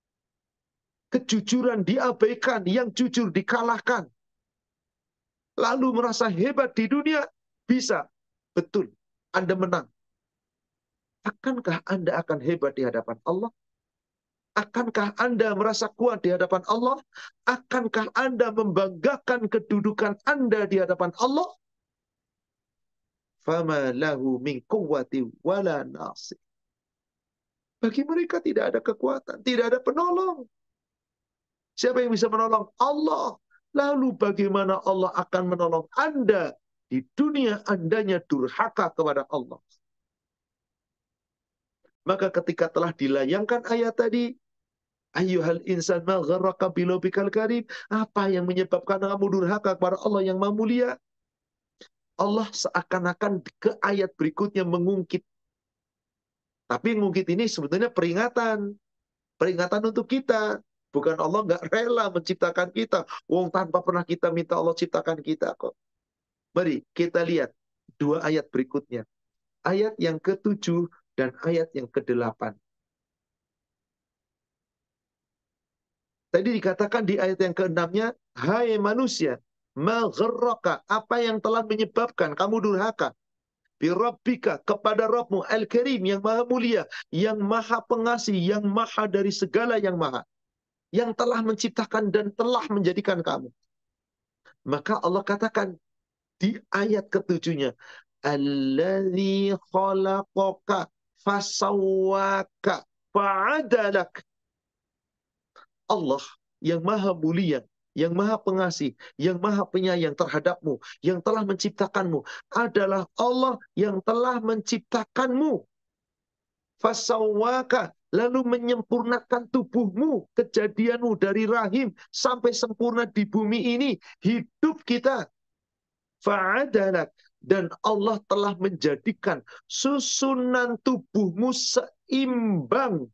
[SPEAKER 1] Kejujuran diabaikan, yang jujur dikalahkan. Lalu merasa hebat di dunia, bisa. Betul, Anda menang. Akankah Anda akan hebat di hadapan Allah? Akankah Anda merasa kuat di hadapan Allah? Akankah Anda membanggakan kedudukan Anda di hadapan Allah? Fama lahu min quwwati wala nasir. Bagi mereka tidak ada kekuatan, tidak ada penolong. Siapa yang bisa menolong? Allah. Lalu bagaimana Allah akan menolong Anda di dunia Andanya durhaka kepada Allah? Maka ketika telah dilayangkan ayat tadi, ayyuhal insan ma gharraka bilobikal karim, apa yang menyebabkan kamu durhaka kepada Allah yang Maha Mulia? Allah seakan-akan ke ayat berikutnya mengungkit. Tapi mengungkit ini sebetulnya peringatan. Peringatan untuk kita. Bukan Allah nggak rela menciptakan kita. Wong tanpa pernah kita minta Allah ciptakan kita kok. Mari kita lihat dua ayat berikutnya. Ayat yang ketujuh dan ayat yang kedelapan. Tadi dikatakan di ayat yang keenamnya, hai manusia, ma gharraka, apa yang telah menyebabkan kamu durhaka? Birabbika, kepada Rabbmu Al-Karim yang maha mulia, yang maha pengasih, yang maha dari segala yang maha. Yang telah menciptakan dan telah menjadikan kamu. Maka Allah katakan di ayat ketujuhnya, Alladzi khalaqaka fasawwaka fa'adalak. Allah yang maha mulia, yang maha pengasih, yang maha penyayang terhadapmu, yang telah menciptakanmu, adalah Allah yang telah menciptakanmu. Fasawwaka, lalu menyempurnakan tubuhmu, kejadianmu dari rahim sampai sempurna di bumi ini, hidup kita. Fa'adalak, dan Allah telah menjadikan susunan tubuhmu seimbang.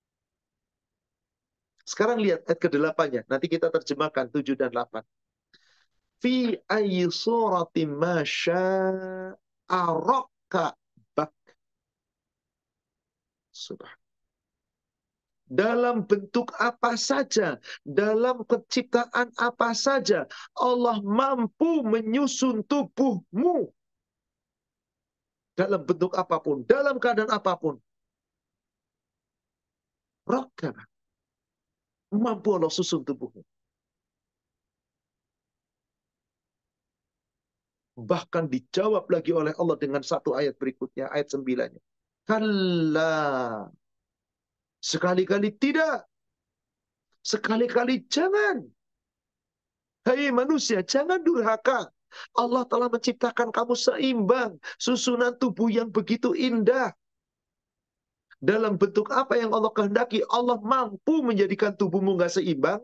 [SPEAKER 1] Sekarang lihat ayat kedelapannya, nanti kita terjemahkan tujuh dan delapan. Fi ayyi suratin ma syaa rakkabak. Subhanallah. Dalam bentuk apa saja, dalam penciptaan apa saja, Allah mampu menyusun tubuhmu. Dalam bentuk apapun, dalam keadaan apapun. Rakkabak. Mampu Allah susun tubuhmu. Bahkan dijawab lagi oleh Allah dengan satu ayat berikutnya, ayat sembilan. Kalla. Sekali-kali tidak. Sekali-kali jangan. Hai manusia, jangan durhaka. Allah telah menciptakan kamu seimbang. Susunan tubuh yang begitu indah. Dalam bentuk apa yang Allah kehendaki, Allah mampu menjadikan tubuhmu nggak seimbang?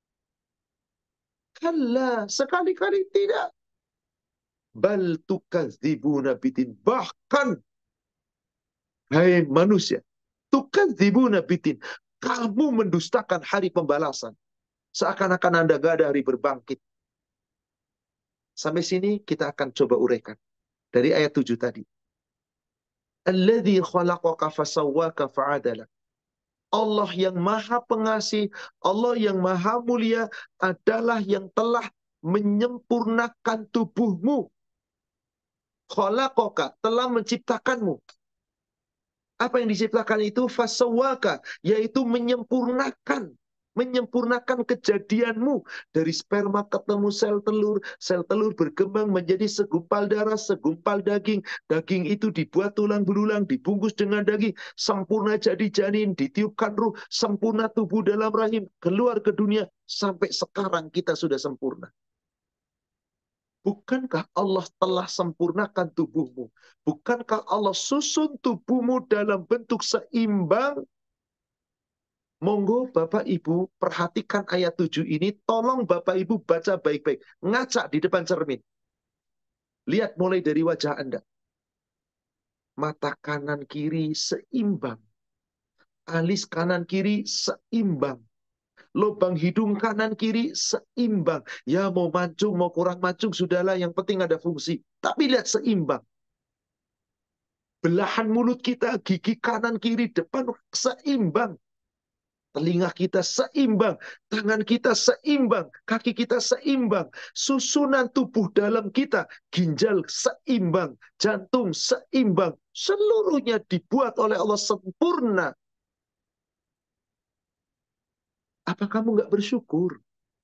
[SPEAKER 1] Kalla, sekali-kali tidak. Bal tukadzibuna bidin. Bahkan, hai manusia, tukadzibuna bidin. Kamu mendustakan hari pembalasan. Seakan-akan Anda gak ada hari berbangkit. Sampai sini kita akan coba uraikan. Dari ayat tujuh tadi. Alladzi khalaqaka fasawwaka fa'adala. Allah yang maha pengasih, Allah yang maha mulia adalah yang telah menyempurnakan tubuhmu. Khalaqaka, telah menciptakanmu. Apa yang diciptakan itu? Fasawwaka, yaitu menyempurnakan. Menyempurnakan kejadianmu. Dari sperma ketemu sel telur. Sel telur berkembang menjadi segumpal darah, segumpal daging. Daging itu dibuat tulang belulang, dibungkus dengan daging. Sempurna jadi janin, ditiupkan ruh. Sempurna tubuh dalam rahim. Keluar ke dunia. Sampai sekarang kita sudah sempurna. Bukankah Allah telah sempurnakan tubuhmu? Bukankah Allah susun tubuhmu dalam bentuk seimbang? Monggo Bapak Ibu perhatikan ayat tujuh ini. Tolong Bapak Ibu baca baik-baik. Ngaca di depan cermin. Lihat mulai dari wajah Anda. Mata kanan kiri seimbang. Alis kanan kiri seimbang. Lubang hidung kanan kiri seimbang. Ya mau mancung, mau kurang mancung, sudahlah. Yang penting ada fungsi. Tapi lihat seimbang. Belahan mulut kita, gigi kanan kiri depan seimbang. Telinga kita seimbang, tangan kita seimbang, kaki kita seimbang, susunan tubuh dalam kita, ginjal seimbang, jantung seimbang, seluruhnya dibuat oleh Allah sempurna. Apa kamu nggak bersyukur?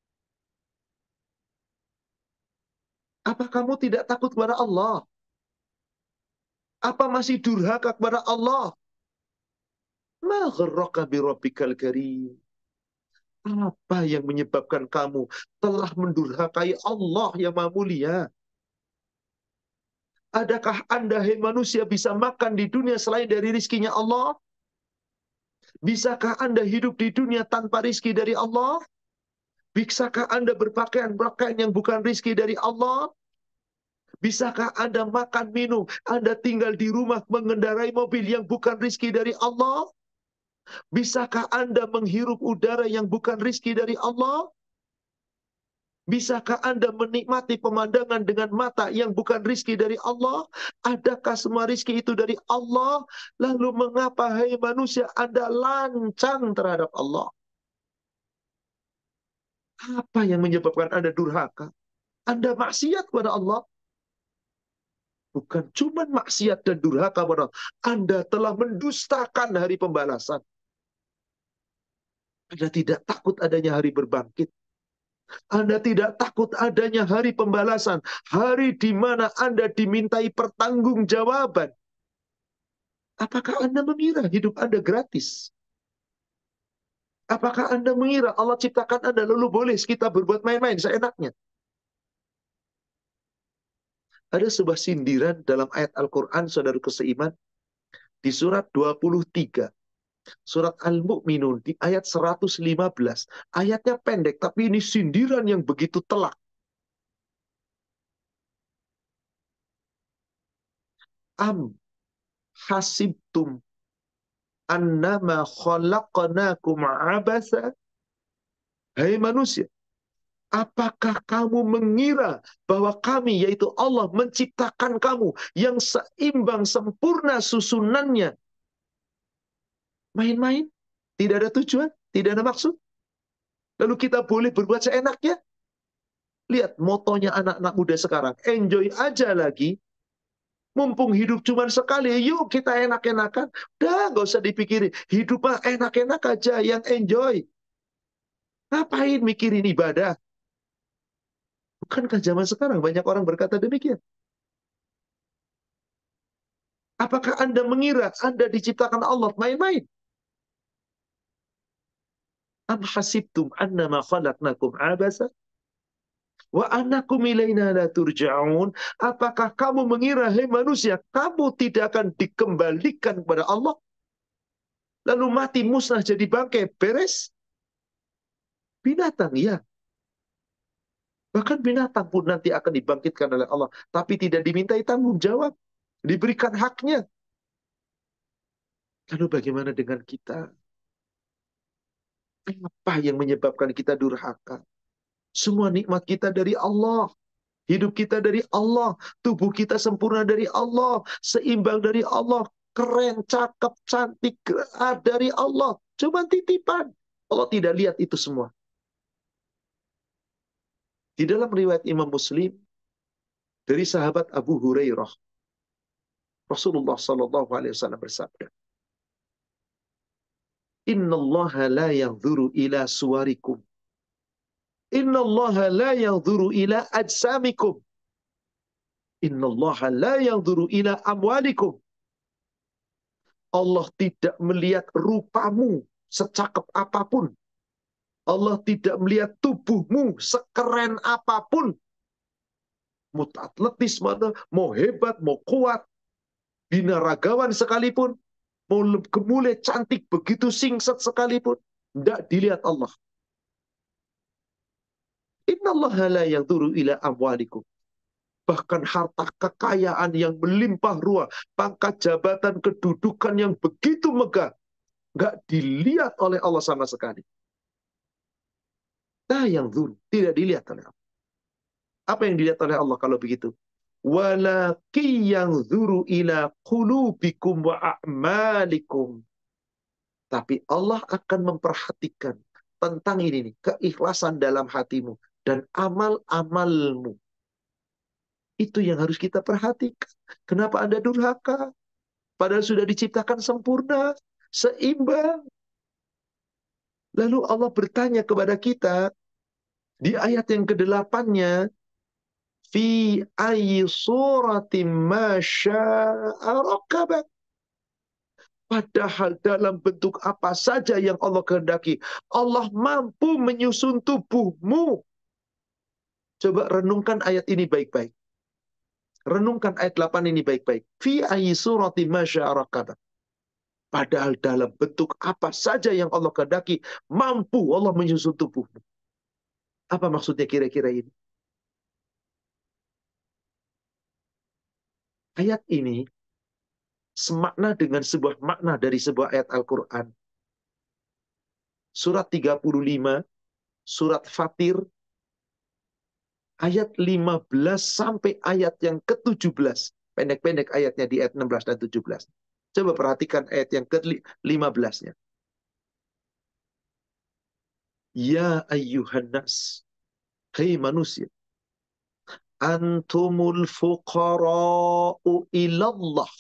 [SPEAKER 1] Apa kamu tidak takut kepada Allah? Apa masih durhaka kepada Allah? Ma gharraka bi rabbikal karim. Apa yang menyebabkan kamu telah mendurhakai Allah yang Maha Mulia? Adakah Anda, hai manusia, bisa makan di dunia selain dari rizkinya Allah? Bisakah Anda hidup di dunia tanpa rizki dari Allah? Bisakah Anda berpakaian-pakaian yang bukan rizki dari Allah? Bisakah Anda makan, minum, Anda tinggal di rumah mengendarai mobil yang bukan rizki dari Allah? Bisakah Anda menghirup udara yang bukan rizki dari Allah? Bisakah Anda menikmati pemandangan dengan mata yang bukan rizki dari Allah? Adakah semua rizki itu dari Allah? Lalu mengapa, hai manusia, Anda lancang terhadap Allah? Apa yang menyebabkan Anda durhaka? Anda maksiat kepada Allah? Bukan cuma maksiat dan durhaka kepada Allah. Anda telah mendustakan hari pembalasan. Anda tidak takut adanya hari berbangkit. Anda tidak takut adanya hari pembalasan. Hari di mana Anda dimintai pertanggungjawaban. Apakah Anda mengira hidup Anda gratis? Apakah Anda mengira Allah ciptakan Anda lalu boleh kita berbuat main-main seenaknya? Ada sebuah sindiran dalam ayat Al-Quran, saudaraku seiman, di surat dua puluh tiga. Surat Al-Mu'minun di ayat seratus lima belas. Ayatnya pendek, tapi ini sindiran yang begitu telak. Am hasibtum annama khalaqnakum abasa. Hai manusia, apakah kamu mengira bahwa kami, yaitu Allah, menciptakan kamu yang seimbang, sempurna susunannya? Main-main? Tidak ada tujuan? Tidak ada maksud? Lalu kita boleh berbuat seenaknya? Lihat motonya anak-anak muda sekarang. Enjoy aja lagi. Mumpung hidup cuma sekali, yuk kita enak-enakan. Udah, gak usah dipikirin. Hidup mah enak-enak aja, yang enjoy. Ngapain mikirin ibadah? Bukankah zaman sekarang banyak orang berkata demikian? Apakah Anda mengira Anda diciptakan Allah main-main? Am hasibtum annama khalaqnakum abasa wa annakum ilaina la turja'un. Apakah kamu mengira, hai manusia, kamu tidak akan dikembalikan kepada Allah? Lalu mati musnah jadi bangkai, beres? Binatang, ya. Bahkan binatang pun nanti akan dibangkitkan oleh Allah. Tapi tidak dimintai tanggung jawab. Diberikan haknya. Lalu bagaimana dengan kita? Apa yang menyebabkan kita durhaka? Semua nikmat kita dari Allah. Hidup kita dari Allah. Tubuh kita sempurna dari Allah. Seimbang dari Allah. Keren, cakep, cantik dari Allah. Cuma titipan. Allah tidak lihat itu semua. Di dalam riwayat Imam Muslim dari sahabat Abu Hurairah, Rasulullah Sallallahu Alaihi Wasallam bersabda, Inna Allah la yanzuru ila suwarikum, Inna Allah la yanzuru ila ajsamikum, Inna Allah la yanzuru ila amwalikum. Allah tidak melihat rupamu secakep apapun. Allah tidak melihat tubuhmu sekeren apapun. Mau atletis, mau hebat, mau kuat, binaragawan sekalipun, mau gemulai, cantik, begitu singset sekalipun, tidak dilihat Allah. Innallaha la yanzuru ila amwalikum. Bahkan harta kekayaan yang melimpah ruah, pangkat jabatan, kedudukan yang begitu megah, nggak dilihat oleh Allah sama sekali. La yanzuru, tidak dilihat oleh Allah. Apa yang dilihat oleh Allah kalau begitu? Walaki yanzuru ila qulubikum wa a'malikum. Tapi Allah akan memperhatikan tentang ini nih, keikhlasan dalam hatimu dan amal-amalmu. Itu yang harus kita perhatikan. Kenapa Anda durhaka? Padahal sudah diciptakan sempurna, seimbang. Lalu Allah bertanya kepada kita di ayat yang kedelapannya, fi ayyi suratim ma syaa rakabak. Padahal dalam bentuk apa saja yang Allah kehendaki, Allah mampu menyusun tubuhmu. Coba renungkan ayat ini baik-baik. Renungkan ayat delapan ini baik-baik. Fi ayyi suratim ma syaa rakabak. Padahal dalam bentuk apa saja yang Allah kehendaki, mampu Allah menyusun tubuhmu. Apa maksudnya kira-kira ini? Ayat ini semakna dengan sebuah makna dari sebuah ayat Al-Quran. Surat tiga puluh lima, surat Fatir, ayat lima belas sampai ayat yang ke tujuh belas. Pendek-pendek ayatnya di ayat enam belas dan tujuh belas. Coba perhatikan ayat yang ke lima belas-nya. Ya ayyuhan nas, hei manusia, antumul fuqara'u ilallah.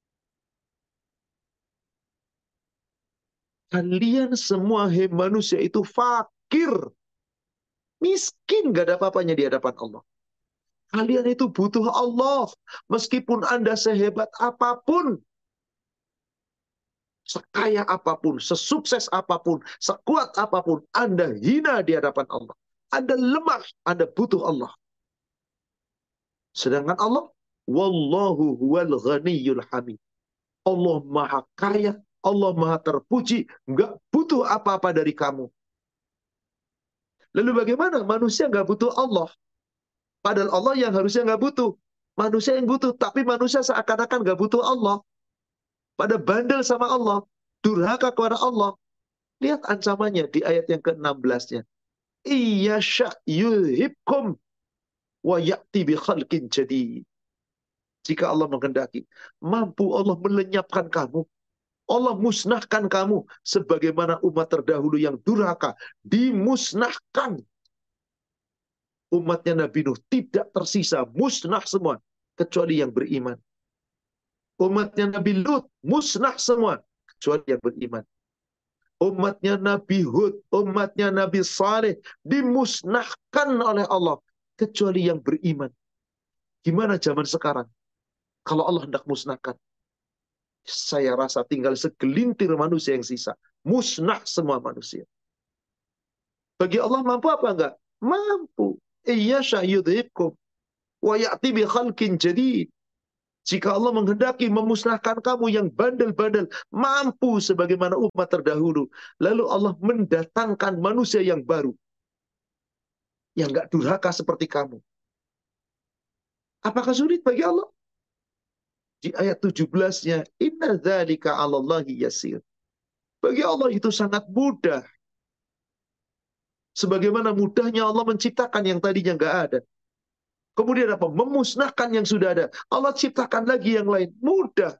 [SPEAKER 1] Kalian semua, hei manusia, itu fakir. Miskin, gak ada apa-apanya di hadapan Allah. Kalian itu butuh Allah. Meskipun Anda sehebat apapun, sekaya apapun, sesukses apapun, sekuat apapun, Anda hina di hadapan Allah. Anda lemah, Anda butuh Allah. Sedangkan Allah, wallahu huwal ghaniyul hamid. Allah maha kaya, Allah maha terpuji, nggak butuh apa-apa dari kamu. Lalu bagaimana? Manusia nggak butuh Allah. Padahal Allah yang harusnya nggak butuh. Manusia yang butuh, tapi manusia seakan-akan nggak butuh Allah. Pada bandel sama Allah, durhaka kepada Allah. Lihat ancamannya di ayat yang ke enam belas-nya. Iya sya yuhibkum wa ya'ti bi khalqin jadid. Jika Allah menghendaki, mampu Allah melenyapkan kamu. Allah musnahkan kamu sebagaimana umat terdahulu yang durhaka dimusnahkan. Umatnya Nabi Nuh tidak tersisa, musnah semua kecuali yang beriman. Umatnya Nabi Lut musnah semua kecuali yang beriman. Umatnya Nabi Hud, umatnya Nabi Saleh dimusnahkan oleh Allah kecuali yang beriman. Gimana zaman sekarang? Kalau Allah hendak musnahkan, saya rasa tinggal segelintir manusia yang sisa. Musnah semua manusia. Bagi Allah mampu apa enggak? Mampu. Iya syayudhibkum wa ya'ti bi khalqin jadid. Jika Allah menghendaki memusnahkan kamu yang bandel-bandel, mampu sebagaimana umat terdahulu. Lalu Allah mendatangkan manusia yang baru. Yang enggak durhaka seperti kamu. Apakah sulit bagi Allah? Di ayat tujuh belas-nya, inna dzalika 'alallahi yasir. Bagi Allah itu sangat mudah. Sebagaimana mudahnya Allah menciptakan yang tadinya enggak ada. Kemudian apa? Memusnahkan yang sudah ada. Allah ciptakan lagi yang lain. Mudah.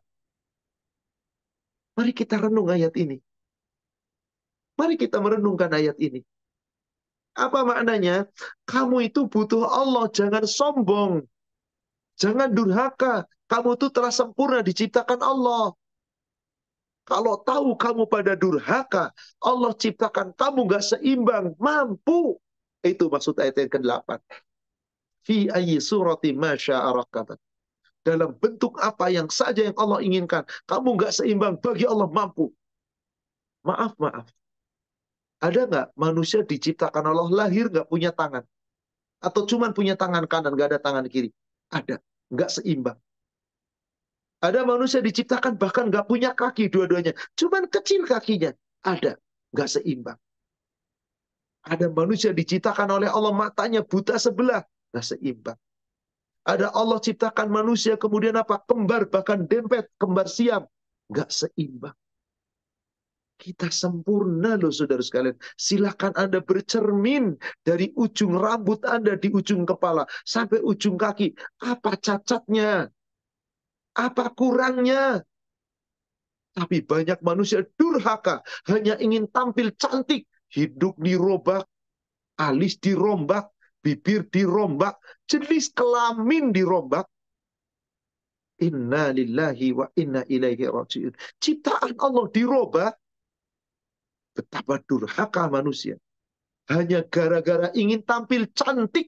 [SPEAKER 1] Mari kita renung ayat ini. Mari kita merenungkan ayat ini. Apa maknanya? Kamu itu butuh Allah. Jangan sombong. Jangan durhaka. Kamu itu telah sempurna diciptakan Allah. Kalau tahu kamu pada durhaka, Allah ciptakan kamu gak seimbang. Mampu. Itu maksud ayat yang kedelapan. Fi ayyi surati ma syaa rakabat. Dalam bentuk apa yang saja yang Allah inginkan. Kamu nggak seimbang, bagi Allah mampu. Maaf, maaf. Ada nggak manusia diciptakan Allah lahir nggak punya tangan? Atau cuman punya tangan kanan, nggak ada tangan kiri? Ada. Nggak seimbang. Ada manusia diciptakan bahkan nggak punya kaki dua-duanya. Cuman kecil kakinya. Ada. Nggak seimbang. Ada manusia diciptakan oleh Allah matanya buta sebelah. Nggak seimbang. Ada Allah ciptakan manusia kemudian apa? Kembar bahkan dempet, kembar siam. Nggak seimbang. Kita sempurna loh saudara sekalian. Silahkan Anda bercermin dari ujung rambut Anda di ujung kepala sampai ujung kaki. Apa cacatnya? Apa kurangnya? Tapi banyak manusia durhaka. Hanya ingin tampil cantik. Hidung dirobak, alis dirombak, bibir dirombak, jenis kelamin dirombak. Inna lillahi wa inna ilaihi raji'un. Ciptaan Allah dirubah. Betapa durhaka manusia. Hanya gara-gara ingin tampil cantik.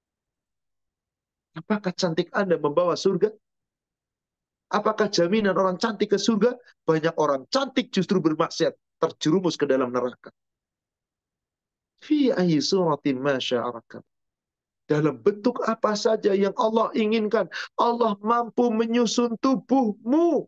[SPEAKER 1] Apakah cantik Anda membawa surga? Apakah jaminan orang cantik ke surga? Banyak orang cantik justru bermaksiat. Terjerumus ke dalam neraka. Fi ayyi suratin ma syaa rakab. Dalam bentuk apa saja yang Allah inginkan. Allah mampu menyusun tubuhmu.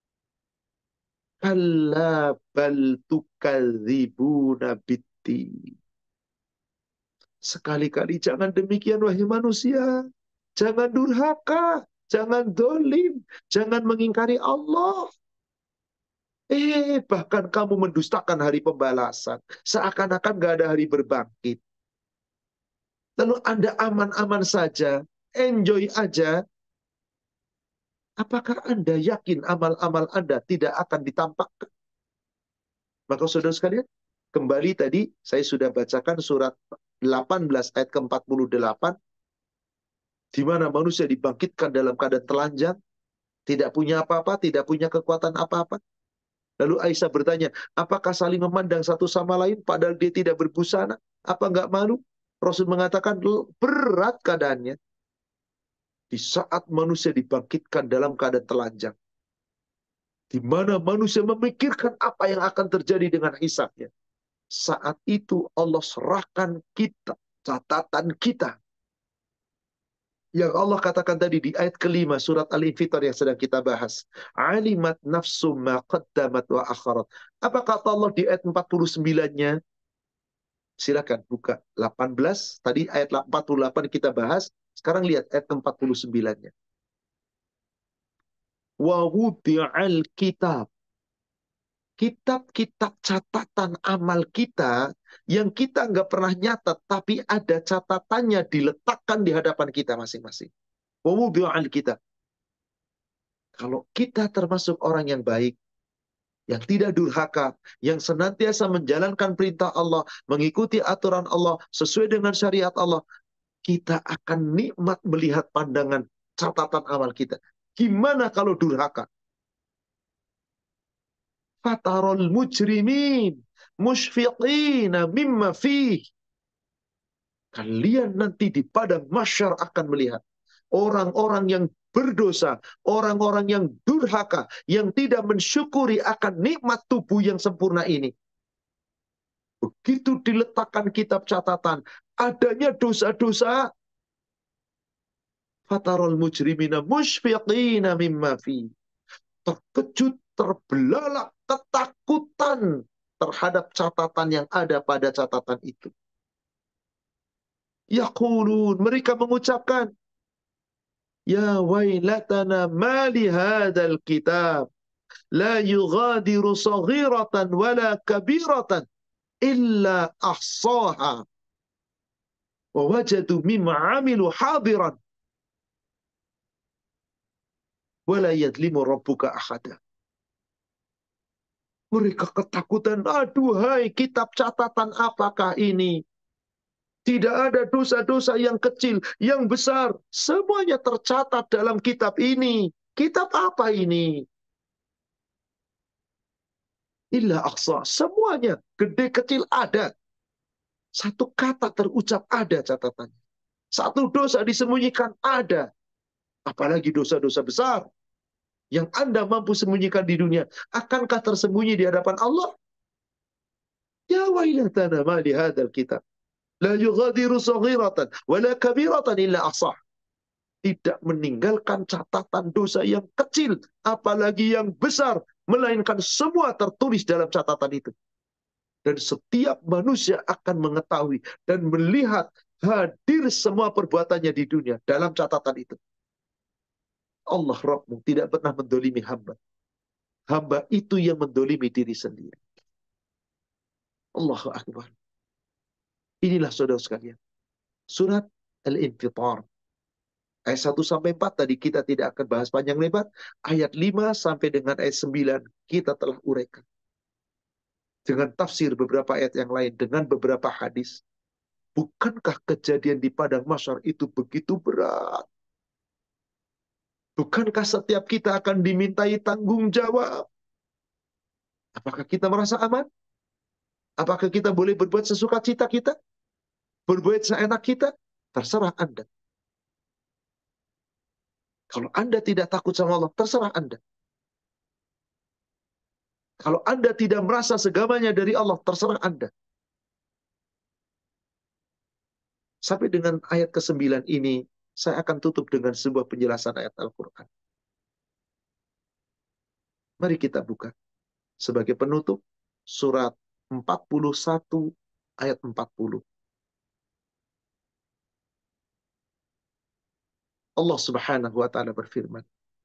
[SPEAKER 1] Kalla bal tukadzibuna biddin. Sekali-kali jangan demikian wahai manusia. Jangan durhaka. Jangan dolim. Jangan mengingkari Allah. Eh, bahkan kamu mendustakan hari pembalasan. Seakan-akan gak ada hari berbangkit. Lalu Anda aman-aman saja. Enjoy aja. Apakah Anda yakin amal-amal Anda tidak akan ditampakkan? Maka saudara sekalian, kembali tadi saya sudah bacakan surat delapan belas ayat ke empat puluh delapan. Di mana manusia dibangkitkan dalam keadaan telanjang. Tidak punya apa-apa, tidak punya kekuatan apa-apa. Lalu Aisyah bertanya, apakah saling memandang satu sama lain padahal dia tidak berbusana? Apa enggak malu? Rasul mengatakan berat keadaannya. Di saat manusia dibangkitkan dalam keadaan telanjang. Di mana manusia memikirkan apa yang akan terjadi dengan hisabnya. Saat itu Allah serahkan kita, catatan kita. Yang Allah katakan tadi di ayat kelima surat Al-Infitar yang sedang kita bahas. Alimat nafsu ma qaddamat wa akharat. Apa kata Allah di ayat empat puluh sembilan-nya? Silakan buka delapan belas. Tadi ayat empat puluh delapan kita bahas. Sekarang lihat ayat empat puluh sembilan-nya. Wa wudi'al kitab. Kitab-kitab catatan amal kita yang kita nggak pernah nyatat, tapi ada catatannya diletakkan di hadapan kita masing-masing. Wa wudi'al kitab. Kalau kita termasuk orang yang baik, yang tidak durhaka, yang senantiasa menjalankan perintah Allah, mengikuti aturan Allah, sesuai dengan syariat Allah, kita akan nikmat melihat pandangan catatan amal kita. Gimana kalau durhaka? Fatarul mujrimin musyfiqina mimma fih. Kalian nanti di padang mahsyar akan melihat orang-orang yang berdosa, orang-orang yang durhaka, yang tidak mensyukuri akan nikmat tubuh yang sempurna ini. Begitu diletakkan kitab catatan, adanya dosa-dosa, fatarul mujrimina musyfiqina mimma fi. Terkejut, terbelalak, ketakutan terhadap catatan yang ada pada catatan itu. Yaqulun, mereka mengucapkan, ya wailatana ma li hadzal kitab la yughadiru saghiratan wala kabiratan illa ahsaha wa wajadu mimma amilu hadiran wala yadlimu rabbuka ahada. Mereka ketakutan, aduhai kitab catatan apakah ini? Tidak ada dosa-dosa yang kecil, yang besar. Semuanya tercatat dalam kitab ini. Kitab apa ini? Illa aqsa. Semuanya, gede kecil ada. Satu kata terucap ada catatannya. Satu dosa disembunyikan ada. Apalagi dosa-dosa besar yang Anda mampu sembunyikan di dunia. Akankah tersembunyi di hadapan Allah? Ya wailatana ma li hadzal kitab. La yughadiru saghiratan wala kabiratan illa ahsah. Tidak meninggalkan catatan dosa yang kecil, apalagi yang besar, melainkan semua tertulis dalam catatan itu. Dan setiap manusia akan mengetahui dan melihat hadir semua perbuatannya di dunia dalam catatan itu. Allah Rabbmu tidak pernah mendolimi hamba. Hamba itu yang mendolimi diri sendiri. Allahu Akbar. Inilah saudara sekalian. Surat Al-Infitar. Ayat satu sampai empat tadi kita tidak akan bahas panjang lebar. Ayat lima sampai dengan ayat sembilan kita telah uraikan. Dengan tafsir beberapa ayat yang lain, dengan beberapa hadis. Bukankah kejadian di padang mahsyar itu begitu berat? Bukankah setiap kita akan dimintai tanggung jawab? Apakah kita merasa aman? Apakah kita boleh berbuat sesuka cita kita? Berbuat seenak kita? Terserah Anda. Kalau Anda tidak takut sama Allah, terserah Anda. Kalau Anda tidak merasa segamanya dari Allah, terserah Anda. Sampai dengan ayat kesembilan ini, saya akan tutup dengan sebuah penjelasan ayat Al-Quran. Mari kita buka. Sebagai penutup, surat empat puluh satu ayat empat puluh. Allah Subhanahu wa taala berfirman,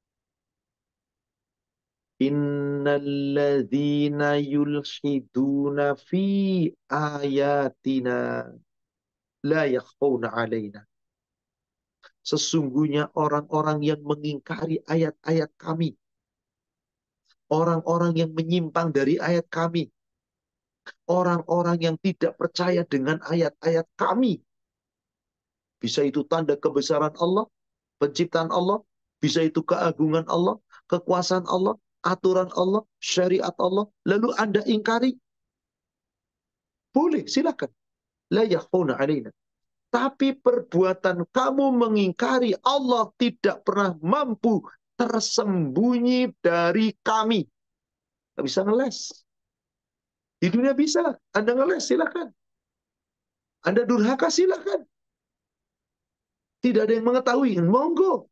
[SPEAKER 1] innalladzina yulhiduna fi ayatina la yakhfawna alaina. Sesungguhnya orang-orang yang mengingkari ayat-ayat kami, orang-orang yang menyimpang dari ayat kami, orang-orang yang tidak percaya dengan ayat-ayat kami, bisa itu tanda kebesaran Allah, penciptaan Allah, bisa itu keagungan Allah, kekuasaan Allah, aturan Allah, syariat Allah, lalu Anda ingkari. Boleh, silakan. La yakhfawna alaina. Tapi perbuatan kamu mengingkari Allah tidak pernah mampu tersembunyi dari kami. Nggak bisa ngeles. Di dunia bisa. Anda ngeles, silakan. Anda durhaka, silakan. Tidak ada yang mengetahui, monggo.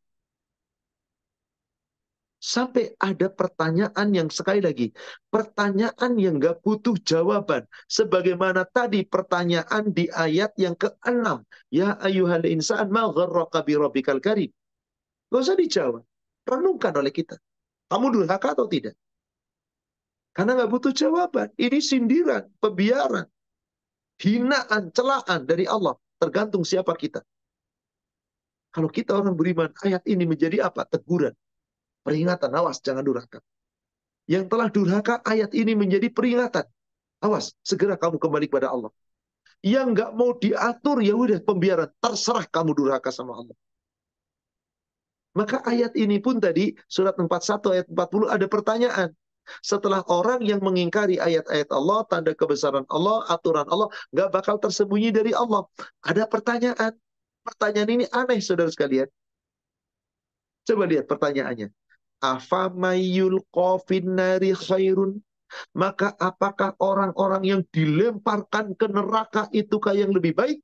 [SPEAKER 1] Sampai ada pertanyaan yang sekali lagi, pertanyaan yang nggak butuh jawaban. Sebagaimana tadi pertanyaan di ayat yang keenam. Ya ayyuhal insan ma gharraka bi rabbikal karim. Nggak usah dijawab. Renungkan oleh kita. Kamu durhaka atau tidak? Karena nggak butuh jawaban. Ini sindiran, pembiaran, hinaan, celaan dari Allah. Tergantung siapa kita. Kalau kita orang beriman, ayat ini menjadi apa? Teguran. Peringatan, awas, jangan durhaka. Yang telah durhaka, ayat ini menjadi peringatan. Awas, segera kamu kembali kepada Allah. Yang nggak mau diatur, ya udah pembiaran. Terserah kamu durhaka sama Allah. Maka ayat ini pun tadi, surat empat puluh satu ayat empat puluh ada pertanyaan. Setelah orang yang mengingkari ayat-ayat Allah, tanda kebesaran Allah, aturan Allah, nggak bakal tersembunyi dari Allah. Ada pertanyaan. Pertanyaan ini aneh, saudara sekalian. Coba lihat pertanyaannya. Afamayul qafin nari khairun Maka apakah orang-orang yang dilemparkan ke neraka itukah yang lebih baik?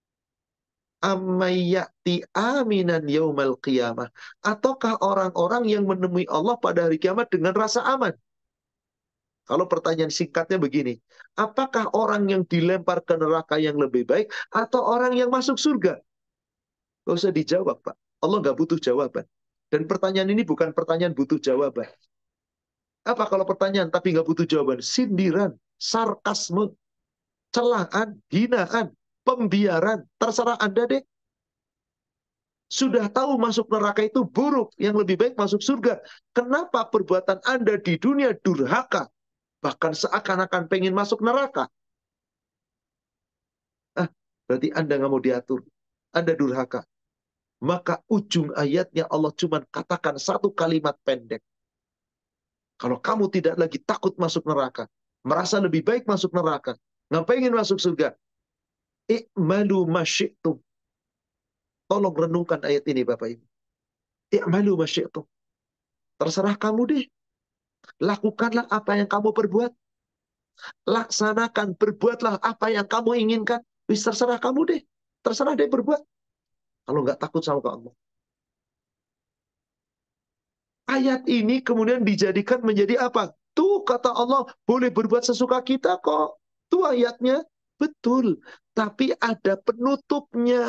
[SPEAKER 1] Ammayyati aminan yaumal qiyamah. Ataukah orang-orang yang menemui Allah pada hari kiamat dengan rasa aman? Kalau pertanyaan singkatnya begini, apakah orang yang dilempar ke neraka yang lebih baik atau orang yang masuk surga? Gak usah dijawab, Pak. Allah nggak butuh jawaban. Dan pertanyaan ini bukan pertanyaan butuh jawaban. Apa kalau pertanyaan tapi nggak butuh jawaban? Sindiran, sarkasme, celaan, hinaan, pembiaran. Terserah Anda deh. Sudah tahu masuk neraka itu buruk, yang lebih baik masuk surga. Kenapa perbuatan Anda di dunia durhaka? Bahkan seakan-akan pengen masuk neraka. Ah, berarti Anda nggak mau diatur. Anda durhaka. Maka ujung ayatnya Allah cuma katakan satu kalimat pendek. Kalau kamu tidak lagi takut masuk neraka, merasa lebih baik masuk neraka, nggak pengen masuk surga, i'malu masyi'tum. Tolong renungkan ayat ini Bapak Ibu. I'malu masyi'tum. Terserah kamu deh. Lakukanlah apa yang kamu perbuat. Laksanakan, berbuatlah apa yang kamu inginkan. Wis terserah kamu deh. Terserah deh berbuat. Kalau nggak takut sama Allah. Ayat ini kemudian dijadikan menjadi apa? Tuh kata Allah, boleh berbuat sesuka kita kok. Tuh ayatnya. Betul. Tapi ada penutupnya.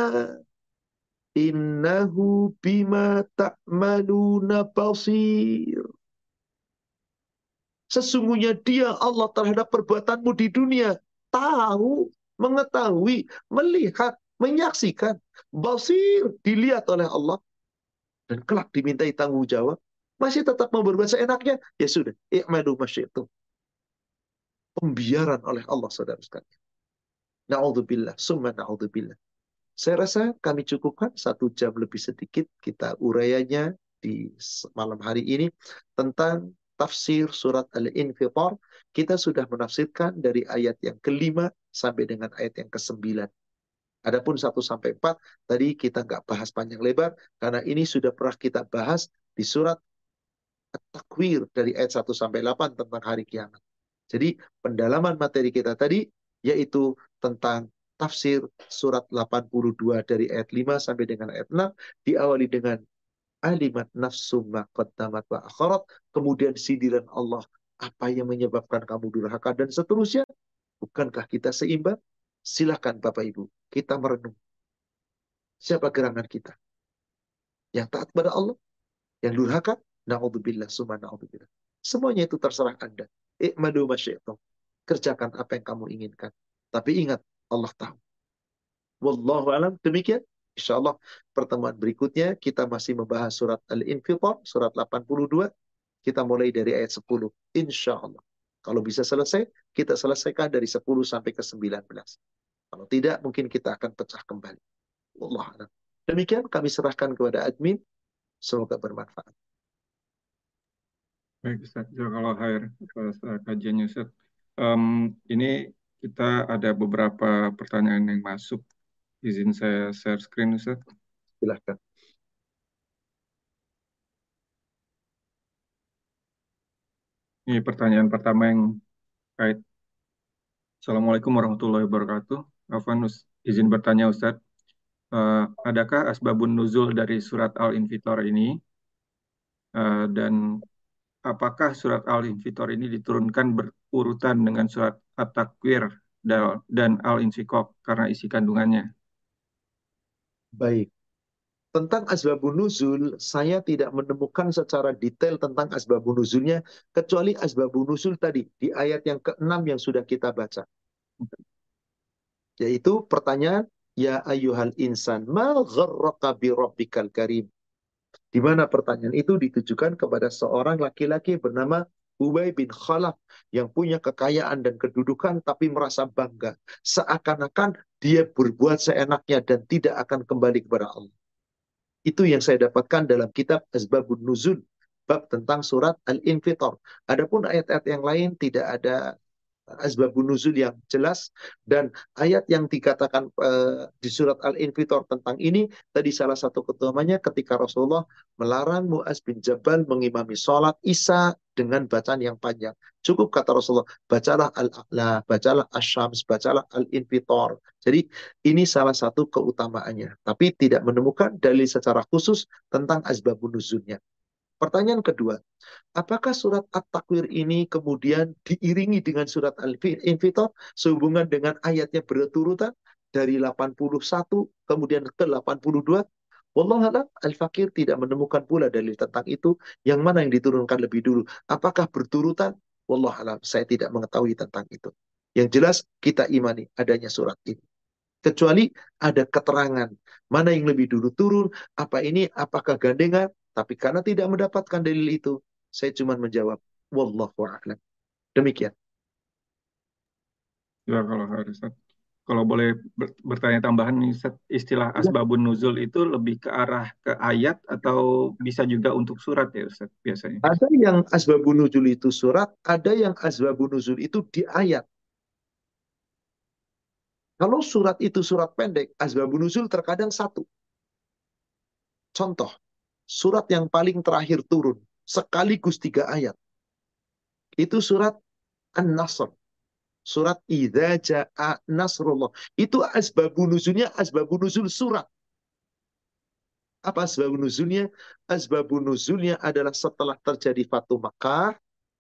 [SPEAKER 1] Innahu bima ta'maluna basir. Sesungguhnya dia Allah terhadap perbuatanmu di dunia. Tahu, mengetahui, melihat, menyaksikan. Basir, dilihat oleh Allah. Dan kelak dimintai tanggung jawab. Masih tetap mau berbuat seenaknya? Ya sudah, i'madu masyi'tum. Pembiaran oleh Allah, saudara sekalian. Na'udzubillah, summa na'udzubillah. Saya rasa kami cukupkan satu jam lebih sedikit kita uraiannya di malam hari ini tentang tafsir surat Al-Infitar. Kita sudah menafsirkan dari ayat yang kelima sampai dengan ayat yang kesembilan. Adapun satu sampai empat tadi kita nggak bahas panjang lebar karena ini sudah pernah kita bahas di surat At-Takwir dari ayat satu sampai delapan tentang hari kiamat. Jadi pendalaman materi kita tadi yaitu tentang tafsir surat delapan puluh dua dari ayat lima sampai dengan ayat enam diawali dengan alimat nafsum ma qaddamat wa akharat, kemudian sindiran Allah, apa yang menyebabkan kamu durhaka dan seterusnya. Bukankah kita seimbang? Silakan Bapak Ibu, kita merenung. Siapa gerangan kita? Yang taat pada Allah, yang durhaka, na'udzubillah summa na'udzubillah. Semuanya itu terserah Anda. I'madu masyi'tum. Kerjakan apa yang kamu inginkan. Tapi ingat, Allah tahu. Wallahu alam. Demikian. Insyaallah pertemuan berikutnya kita masih membahas surat Al-Infitar, surat delapan puluh dua. Kita mulai dari ayat sepuluh. Insyaallah. Kalau bisa selesai, kita selesaikan dari sepuluh sampai ke sembilan belas. Kalau tidak, mungkin kita akan pecah kembali. Wallahu alam. Demikian kami serahkan kepada admin. Semoga bermanfaat.
[SPEAKER 2] Baik, Ustaz. Jazakallah khair atas uh, kajiannya, Ustaz. Um, ini kita ada beberapa pertanyaan yang masuk. Izin saya share screen, Ustaz.
[SPEAKER 1] Silahkan.
[SPEAKER 2] Ini pertanyaan pertama yang kait. Assalamualaikum warahmatullahi wabarakatuh. Afwan, izin bertanya, Ustaz. Uh, adakah asbabun nuzul dari surat Al-Infitar ini? Uh, dan apakah surat Al-Infitar ini diturunkan berurutan dengan surat At-Takwir dan Al-Insyikok karena isi kandungannya?
[SPEAKER 1] Baik. Tentang asbabun nuzul, saya tidak menemukan secara detail tentang asbabun nuzulnya, kecuali asbabun nuzul tadi, di ayat yang keenam yang sudah kita baca. Yaitu pertanyaan, Ya ayyuhal insan, ma gharraka bi rabbikal karim. Di mana pertanyaan itu ditujukan kepada seorang laki-laki bernama Ubay bin Khalaf yang punya kekayaan dan kedudukan tapi merasa bangga. Seakan-akan dia berbuat seenaknya dan tidak akan kembali kepada Allah. Itu yang saya dapatkan dalam kitab Asbabun Nuzul, bab tentang surat Al-Infitar. Adapun ayat-ayat yang lain tidak ada asbabun nuzul yang jelas, dan ayat yang dikatakan uh, di surat Al-Infitor tentang ini tadi salah satu keutamaannya ketika Rasulullah melarang Muaz bin Jabal mengimami sholat Isya dengan bacaan yang panjang. Cukup kata Rasulullah, bacalah Al-A'la, bacalah Asy-Syams, bacalah Al-Infitor. Jadi ini salah satu keutamaannya, tapi tidak menemukan dalil secara khusus tentang asbabun nuzulnya. Pertanyaan kedua, apakah surat At-Takwir ini kemudian diiringi dengan surat Al-Infitor sehubungan dengan ayatnya berurutan dari delapan puluh satu kemudian ke delapan puluh dua? Wallahualam, Al-Fakir tidak menemukan pula dalil tentang itu. Yang mana yang diturunkan lebih dulu? Apakah berturutan? Wallahualam, saya tidak mengetahui tentang itu. Yang jelas kita imani adanya surat ini. Kecuali ada keterangan mana yang lebih dulu turun, apa ini, apakah gandengan. Tapi karena tidak mendapatkan dalil itu, saya cuma menjawab, wallahu a'lam. Demikian.
[SPEAKER 2] Ya, kalau harus. Kalau boleh ber- bertanya tambahan nih, Ustaz, istilah
[SPEAKER 1] Ya,
[SPEAKER 2] asbabun nuzul itu lebih ke arah ke ayat atau bisa juga untuk surat ya, Ustaz, biasanya?
[SPEAKER 1] ada yang asbabun nuzul itu surat, ada yang asbabun nuzul itu di ayat. Kalau surat itu surat pendek, asbabun nuzul terkadang satu. Contoh, surat yang paling terakhir turun, sekaligus tiga ayat. Itu surat An-Nasr. Surat Idza Ja'a Nasrullah. Itu asbabun nuzulnya, asbabun nuzul surat. Apa asbabun nuzulnya? Asbabun nuzulnya adalah setelah terjadi Fatu Makkah.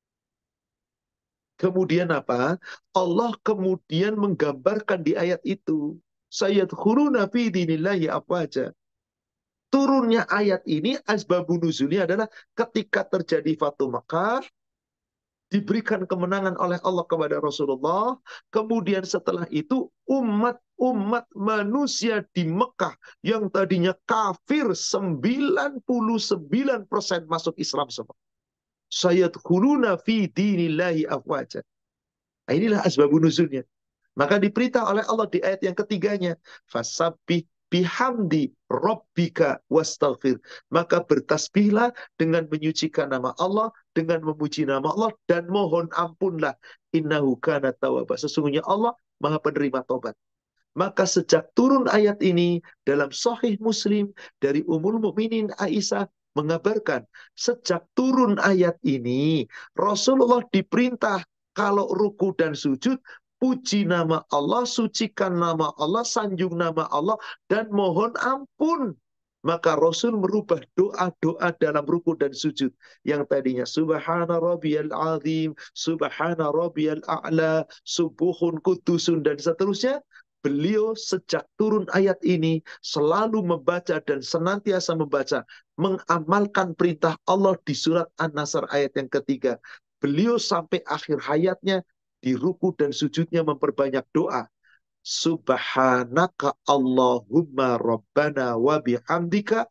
[SPEAKER 1] Kemudian apa? Allah kemudian menggambarkan di ayat itu. Sayadkhuluna fi dinillahi afwaja. Turunnya ayat ini, asbabun nuzulnya adalah ketika terjadi Fatu Makkah, diberikan kemenangan oleh Allah kepada Rasulullah. Kemudian setelah itu umat-umat manusia di Mekah yang tadinya kafir sembilan puluh sembilan persen masuk Islam semua. Sayadkhuluna fi dinillahi afwaja. Nah, inilah asbabun nuzulnya. Maka diperintah oleh Allah di ayat yang ketiganya, fasabbih bihamdi rabbika wastaghfir. Maka bertasbihlah dengan menyucikan nama Allah, dengan memuji nama Allah, dan mohon ampunlah. Innahu kana tawwaba. Sesungguhnya Allah Maha penerima tobat. Maka sejak turun ayat ini dalam Sahih Muslim dari Ummul Mukminin Aisyah mengabarkan, sejak turun ayat ini Rasulullah diperintah kalau ruku dan sujud, puji nama Allah, sucikan nama Allah, sanjung nama Allah, dan mohon ampun. Maka Rasul merubah doa-doa dalam ruku dan sujud. Yang tadinya Subhana Rabbiyal Azim, Subhana Rabbiyal A'la, Subuhun Kudusun, dan seterusnya. Beliau sejak turun ayat ini selalu membaca dan senantiasa membaca, mengamalkan perintah Allah di surat An-Nasr ayat yang ketiga. Beliau sampai akhir hayatnya di ruku dan sujudnya memperbanyak doa. Subhanaka Allahumma Rabbana wa bihamdika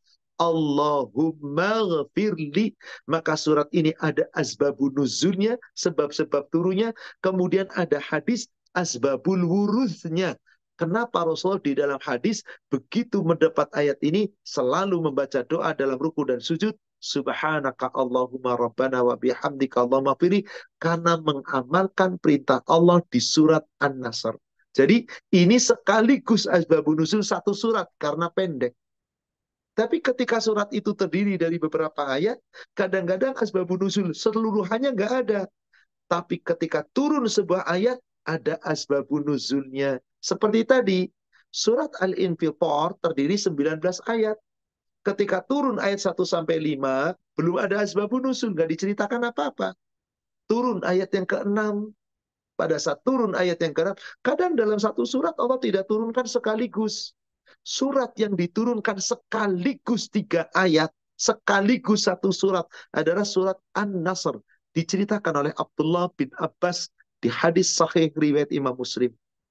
[SPEAKER 1] Allahumma ghafirli. Maka surat ini ada asbabun nuzulnya, sebab-sebab turunnya. Kemudian ada hadis asbabul wuruthnya. Kenapa Rasulullah di dalam hadis begitu mendapat ayat ini selalu membaca doa dalam ruku dan sujud, Subhanaka Allahumma Rabbana wa bihamdika Allahumma ghafirli, karena mengamalkan perintah Allah di surat An-Nasr. Jadi ini sekaligus asbabun nuzul satu surat karena pendek. Tapi ketika surat itu terdiri dari beberapa ayat, kadang-kadang asbabun nuzul seluruhannya nggak ada. Tapi ketika turun sebuah ayat, ada asbabun nuzulnya. Seperti tadi, surat Al-Infitor terdiri sembilan belas ayat. Ketika turun ayat satu sampai lima, belum ada asbabun nuzul, nggak diceritakan apa-apa. Turun ayat yang keenam, pada saat turun ayat yang keenam, kadang dalam satu surat Allah tidak turunkan sekaligus. Surat yang diturunkan sekaligus tiga ayat, sekaligus satu surat adalah surat An-Nasr. Diceritakan oleh Abdullah bin Abbas di hadis sahih riwayat Imam Muslim.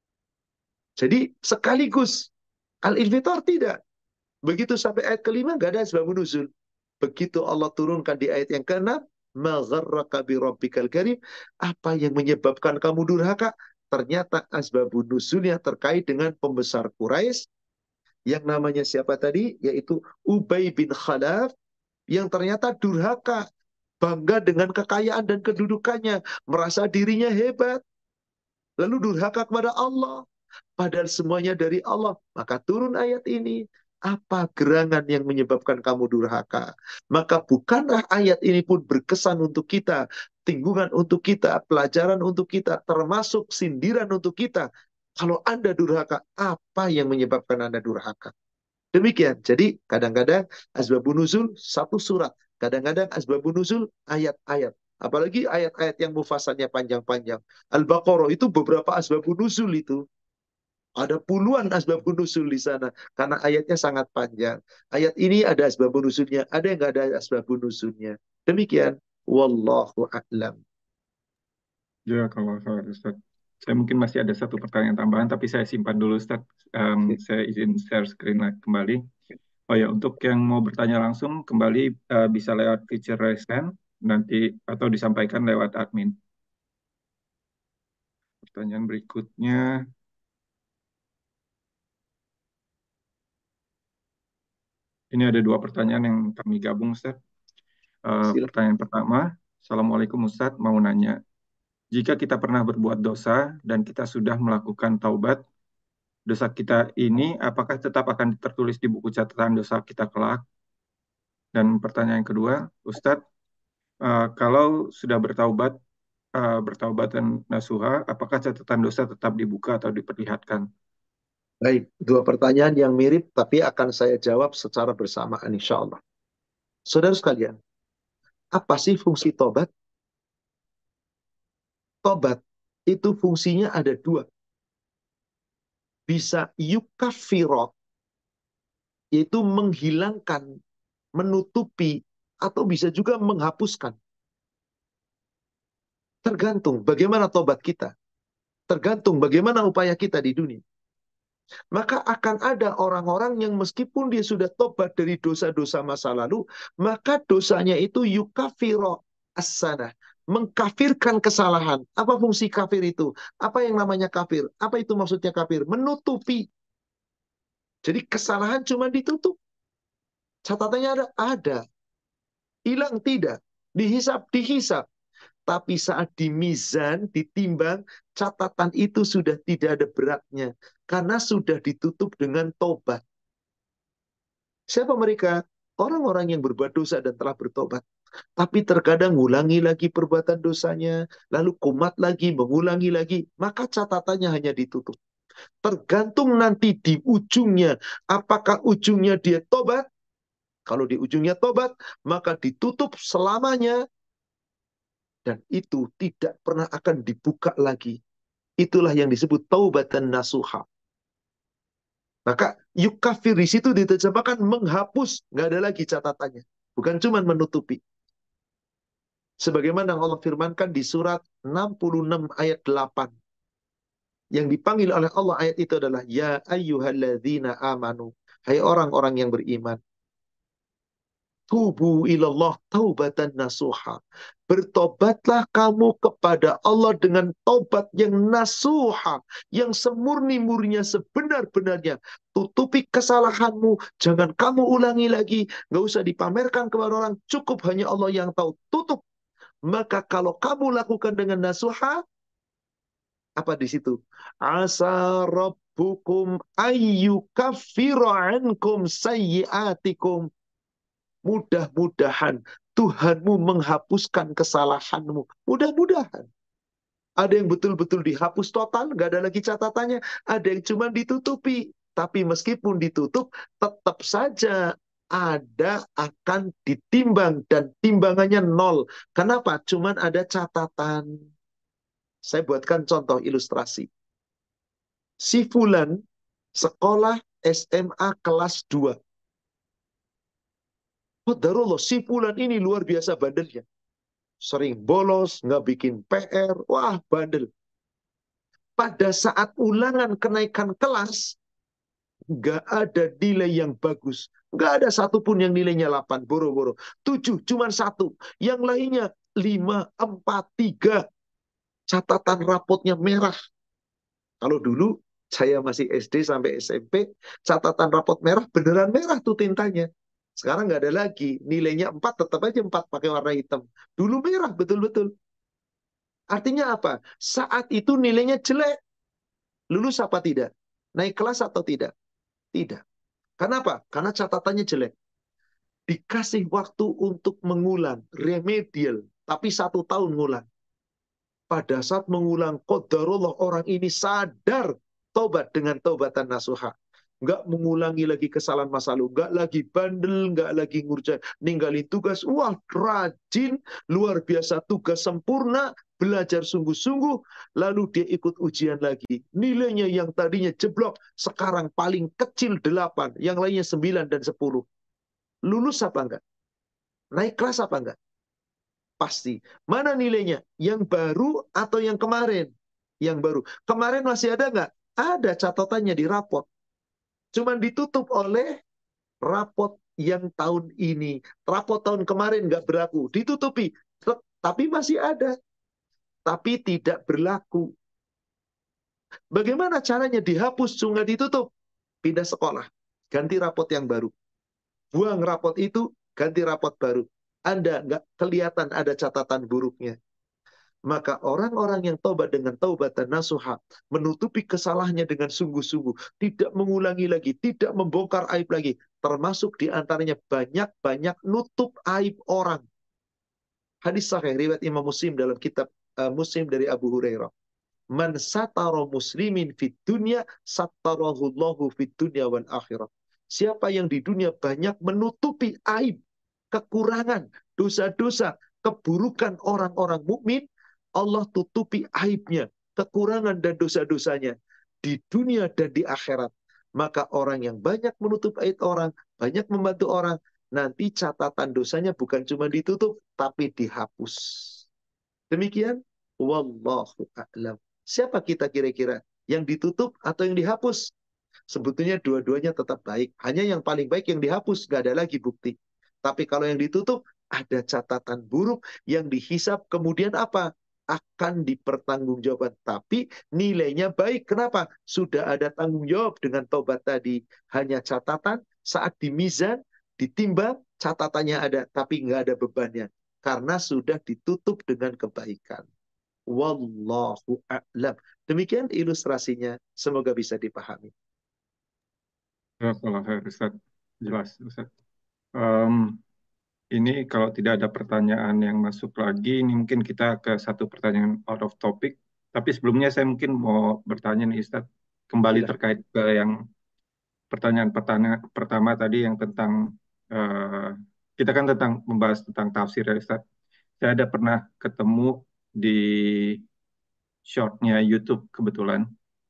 [SPEAKER 1] Jadi sekaligus. Al-Infitor tidak. Begitu sampai ayat kelima nggak ada asbabun nuzul. Begitu Allah turunkan di ayat yang keenam, ma gharraka bi rabbikal karim, apa yang menyebabkan kamu durhaka? Ternyata asbabun nuzulnya terkait dengan pembesar Quraisy yang namanya siapa tadi? Yaitu Ubay bin Khalaf, yang ternyata durhaka, bangga dengan kekayaan dan kedudukannya, merasa dirinya hebat. lalu durhaka kepada Allah. Padahal semuanya dari Allah. Maka turun ayat ini. Apa gerangan yang menyebabkan kamu durhaka? Maka bukanlah ayat ini pun berkesan untuk kita, tinggungan untuk kita, pelajaran untuk kita, termasuk sindiran untuk kita. Kalau Anda durhaka, apa yang menyebabkan Anda durhaka? Demikian. Jadi kadang-kadang asbabun nuzul satu surat. Kadang-kadang asbabun nuzul ayat-ayat. Apalagi ayat-ayat yang mufasalnya panjang-panjang. Al-Baqarah itu beberapa asbabun nuzul itu. Ada puluhan asbabun nuzul di sana. Karena ayatnya sangat panjang. Ayat ini ada asbabun nuzulnya. Ada yang nggak ada asbabun nuzulnya. Demikian. Wallahu a'lam.
[SPEAKER 2] Ya, kalau saya, Ustaz. Saya mungkin masih ada satu pertanyaan tambahan, tapi saya simpan dulu, Ustaz. Em, saya izin share screen lagi kembali. Oh ya, untuk yang mau bertanya langsung, kembali eh, bisa lewat feature raise hand, nanti atau disampaikan lewat admin. Pertanyaan berikutnya, ini ada dua pertanyaan yang kami gabung, Ustaz. Eh,
[SPEAKER 1] Silakan.
[SPEAKER 2] pertanyaan pertama, Assalamualaikum Ustaz, mau nanya. Jika kita pernah berbuat dosa dan kita sudah melakukan taubat, dosa kita ini apakah tetap akan tertulis di buku catatan dosa kita kelak? Dan pertanyaan kedua, Ustadz, eh, kalau sudah bertaubat, eh, bertaubat dan nasuha, apakah catatan dosa tetap dibuka atau diperlihatkan?
[SPEAKER 1] Baik, dua pertanyaan yang mirip, tapi akan saya jawab secara bersamaan insya Allah. Saudara sekalian, apa sih fungsi tobat? Tobat itu fungsinya ada dua. Bisa yukafirot, yaitu menghilangkan, menutupi, atau bisa juga menghapuskan. Tergantung bagaimana tobat kita. Tergantung bagaimana upaya kita di dunia. Maka akan ada orang-orang yang meskipun dia sudah tobat dari dosa-dosa masa lalu, maka dosanya itu yukafiro as-sanah. Mengkafirkan kesalahan. Apa fungsi kafir itu? Apa yang namanya kafir? Apa itu maksudnya kafir? Menutupi. Jadi kesalahan cuma ditutup. Catatannya ada? Ada. Hilang tidak. Dihisap, dihisap. Tapi saat di mizan, ditimbang, catatan itu sudah tidak ada beratnya. Karena sudah ditutup dengan tobat. Siapa mereka? Orang-orang yang berbuat dosa dan telah bertobat. Tapi terkadang mengulangi lagi perbuatan dosanya. Lalu kumat lagi, mengulangi lagi. Maka catatannya hanya ditutup. Tergantung nanti di ujungnya. Apakah ujungnya dia tobat? Kalau di ujungnya tobat, maka ditutup selamanya. Dan itu tidak pernah akan dibuka lagi. Itulah yang disebut taubatan nasuha. Maka yukafir di situ diterjemahkan menghapus. Nggak ada lagi catatannya. Bukan cuma menutupi. Sebagaimana Allah firmankan di surat enam puluh enam ayat delapan. Yang dipanggil oleh Allah ayat itu adalah Ya ayyuhalladzina amanu. Hai orang-orang yang beriman. Tubu ilallah taubatan nasuha. Bertobatlah kamu kepada Allah dengan taubat yang nasuha. Yang semurni-murninya sebenar-benarnya. Tutupi kesalahanmu. Jangan kamu ulangi lagi. Nggak usah dipamerkan kepada orang. Cukup hanya Allah yang tahu. Tutup. Maka kalau kamu lakukan dengan nasuha. Apa di situ? Asa rabbukum ayyukaffira ankum sayyiatikum. Mudah-mudahan Tuhanmu menghapuskan kesalahanmu. Mudah-mudahan. Ada yang betul-betul dihapus total, nggak ada lagi catatannya. Ada yang cuma ditutupi. Tapi meskipun ditutup, tetap saja ada akan ditimbang. Dan timbangannya nol. Kenapa? Cuman ada catatan. Saya buatkan contoh ilustrasi. Si Fulan sekolah S M A kelas dua. Qadarullah, si Fulan ini luar biasa bandelnya. Sering bolos, nggak bikin P R, wah bandel. Pada saat ulangan kenaikan kelas, nggak ada nilai yang bagus. Nggak ada satupun yang nilainya delapan, boro-boro. tujuh, cuma satu. Yang lainnya lima, empat, tiga. Catatan rapotnya merah. Kalau dulu saya masih S D sampai S M P, catatan rapot merah beneran merah tuh tintanya. Sekarang nggak ada lagi. Nilainya empat tetap aja empat pakai warna hitam. Dulu merah betul-betul. Artinya apa? Saat itu nilainya jelek. Lulus apa tidak? Naik kelas atau tidak? Tidak. Kenapa? Karena catatannya jelek. Dikasih waktu untuk mengulang, remedial, tapi satu tahun ngulang. Pada saat mengulang, qadarullah orang ini sadar, tobat dengan taubatan nasuha. Nggak mengulangi lagi kesalahan masa lalu, nggak lagi bandel, nggak lagi ngurjain, ninggalin tugas. Wah, rajin, luar biasa, tugas sempurna, belajar sungguh-sungguh, lalu dia ikut ujian lagi. Nilainya yang tadinya jeblok, sekarang paling kecil delapan, yang lainnya sembilan dan sepuluh. Lulus apa enggak? Naik kelas apa enggak? Pasti. Mana nilainya? Yang baru atau yang kemarin? Yang baru. Kemarin masih ada nggak? Ada catatannya di rapot. Cuman ditutup oleh rapot yang tahun ini. Rapot tahun kemarin nggak berlaku. Ditutupi. Tapi masih ada. Tapi tidak berlaku. Bagaimana caranya dihapus? Cuma ditutup. Pindah sekolah. Ganti rapot yang baru. Buang rapot itu, ganti rapot baru. Anda nggak kelihatan ada catatan buruknya. Maka orang-orang yang taubat dengan taubatan nasuha, menutupi kesalahannya dengan sungguh-sungguh, tidak mengulangi lagi, tidak membongkar aib lagi, termasuk diantaranya banyak-banyak nutup aib orang. Hadis sahih riwayat Imam Muslim dalam kitab uh, Muslim dari Abu Hurairah. Man satara muslimin fid dunya satarahullahu fid dunya wal akhirah. Siapa yang di dunia banyak menutupi aib, kekurangan, dosa-dosa, keburukan orang-orang mukmin, Allah tutupi aibnya, kekurangan dan dosa-dosanya di dunia dan di akhirat. Maka orang yang banyak menutup aib orang, banyak membantu orang, nanti catatan dosanya bukan cuma ditutup, tapi dihapus. Demikian, wallahu a'lam. Siapa kita kira-kira? Yang ditutup atau yang dihapus? Sebetulnya dua-duanya tetap baik. Hanya yang paling baik yang dihapus, nggak ada lagi bukti. Tapi kalau yang ditutup, ada catatan buruk yang dihisap, kemudian apa? Akan dipertanggungjawabkan. Tapi nilainya baik. Kenapa? Sudah ada tanggung jawab dengan tobat tadi. Hanya catatan, saat di mizan, ditimbang, catatannya ada, tapi nggak ada bebannya. Karena sudah ditutup dengan kebaikan. Wallahu a'lam. Demikian ilustrasinya. Semoga bisa dipahami.
[SPEAKER 2] Kalau Ustaz, jelas Ustaz. Um, ini kalau tidak ada pertanyaan yang masuk lagi, ini mungkin kita ke satu pertanyaan out of topic. Tapi sebelumnya saya mungkin mau bertanya nih Ustaz, kembali
[SPEAKER 1] Silahkan.
[SPEAKER 2] terkait ke yang pertanyaan pertanyaan pertama tadi yang tentang uh, kita kan tentang membahas tentang tafsir ya Ustaz. Saya ada pernah ketemu di shortnya YouTube kebetulan.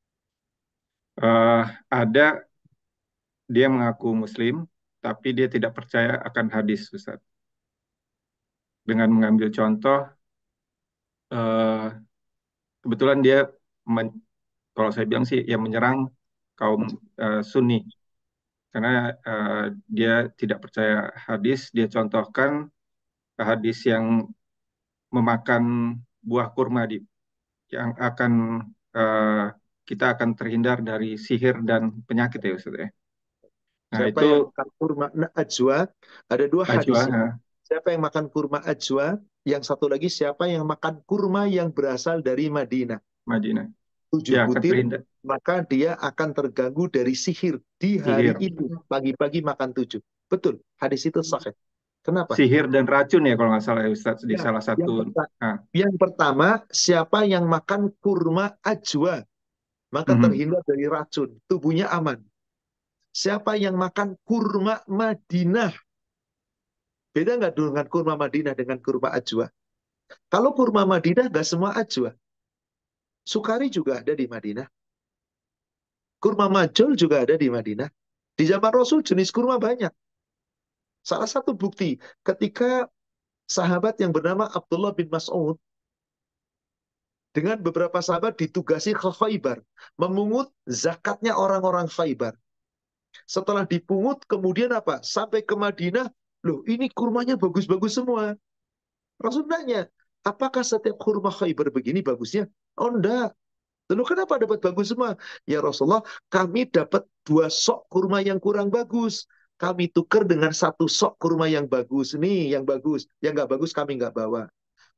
[SPEAKER 2] Uh, ada dia mengaku Muslim, tapi dia tidak percaya akan hadis Ustaz. Dengan mengambil contoh, uh, kebetulan dia, men, kalau saya bilang sih, ya menyerang kaum uh, Sunni. Karena uh, dia tidak percaya hadis, dia contohkan hadis yang memakan buah kurma di yang akan uh, kita akan terhindar dari sihir dan penyakit ya Ustaz ya. Nah
[SPEAKER 1] Siapa
[SPEAKER 2] itu
[SPEAKER 1] yang makan kurma ajwa? Ada dua hadis.
[SPEAKER 2] ajwa
[SPEAKER 1] Siapa yang makan kurma ajwa? Yang satu lagi siapa yang makan kurma yang berasal dari Madinah?
[SPEAKER 2] Madinah.
[SPEAKER 1] Tujuh
[SPEAKER 2] Dia akan
[SPEAKER 1] butir,
[SPEAKER 2] terhindar
[SPEAKER 1] maka dia akan terganggu dari sihir di hari
[SPEAKER 2] sihir,
[SPEAKER 1] itu. Pagi-pagi makan tujuh. Betul, hadis itu sahih. Kenapa?
[SPEAKER 2] sihir dan racun ya kalau nggak salah ya Ustaz di
[SPEAKER 1] Ya,
[SPEAKER 2] salah
[SPEAKER 1] yang,
[SPEAKER 2] satu.
[SPEAKER 1] perta
[SPEAKER 2] Nah,
[SPEAKER 1] yang pertama, siapa yang makan kurma ajwa, maka
[SPEAKER 2] mhm.
[SPEAKER 1] terhindar dari racun. Tubuhnya aman. Siapa yang makan kurma Madinah? Beda nggak dengan kurma Madinah dengan kurma ajwa? Kalau kurma Madinah nggak semua ajwa. Sukari juga ada di Madinah. Kurma majol juga ada di Madinah. Di zaman Rasul jenis kurma banyak. Salah satu bukti ketika sahabat yang bernama Abdullah bin Mas'ud dengan beberapa sahabat ditugasi ke Khaybar, memungut zakatnya orang-orang Khaybar. Setelah dipungut, kemudian apa? Sampai ke Madinah, loh ini kurmanya bagus-bagus semua. Rasul nanya, apakah setiap kurma Khaybar begini bagusnya? Oh enggak. Lalu kenapa dapat bagus semua? Ya Rasulullah, kami dapat dua sok kurma yang kurang bagus. Kami tukar dengan satu sok kurma yang bagus. Nih yang bagus. Yang nggak bagus kami nggak bawa.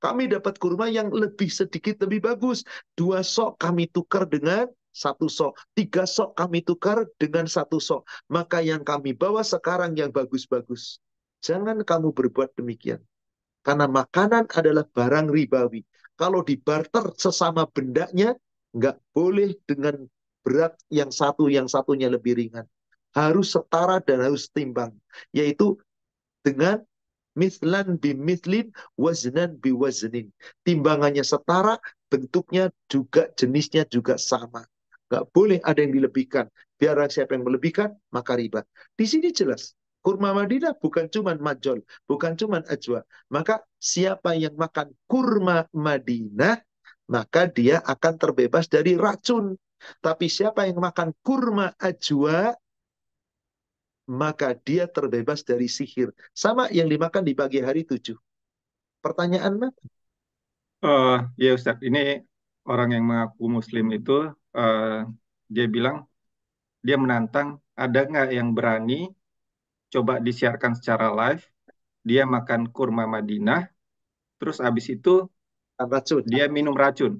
[SPEAKER 1] Kami dapat kurma yang lebih sedikit lebih bagus. Dua sok kami tukar dengan satu sok. Tiga sok kami tukar dengan satu sok. Maka yang kami bawa sekarang yang bagus-bagus. Jangan kamu berbuat demikian. Karena makanan adalah barang ribawi. Kalau dibarter sesama bendanya, nggak boleh dengan berat yang satu, yang satunya lebih ringan. Harus setara dan harus timbang. Yaitu dengan mislan bimislin, waznan biwaznin. Timbangannya setara, bentuknya juga, jenisnya juga sama. Nggak boleh ada yang dilebihkan. Biar siapa yang melebihkan, maka riba. Di sini jelas. Kurma Madinah bukan cuma majol, bukan cuma ajwa. Maka siapa yang makan kurma Madinah, maka dia akan terbebas dari racun. Tapi siapa yang makan kurma ajwa, maka dia terbebas dari sihir. Sama yang dimakan di pagi hari tujuh. Pertanyaan mana?
[SPEAKER 2] Uh, ya Ustaz, ini orang yang mengaku Muslim itu uh, dia bilang dia menantang, ada nggak yang berani coba disiarkan secara live, dia makan kurma Madinah, terus abis itu
[SPEAKER 1] Racun.
[SPEAKER 2] dia minum racun.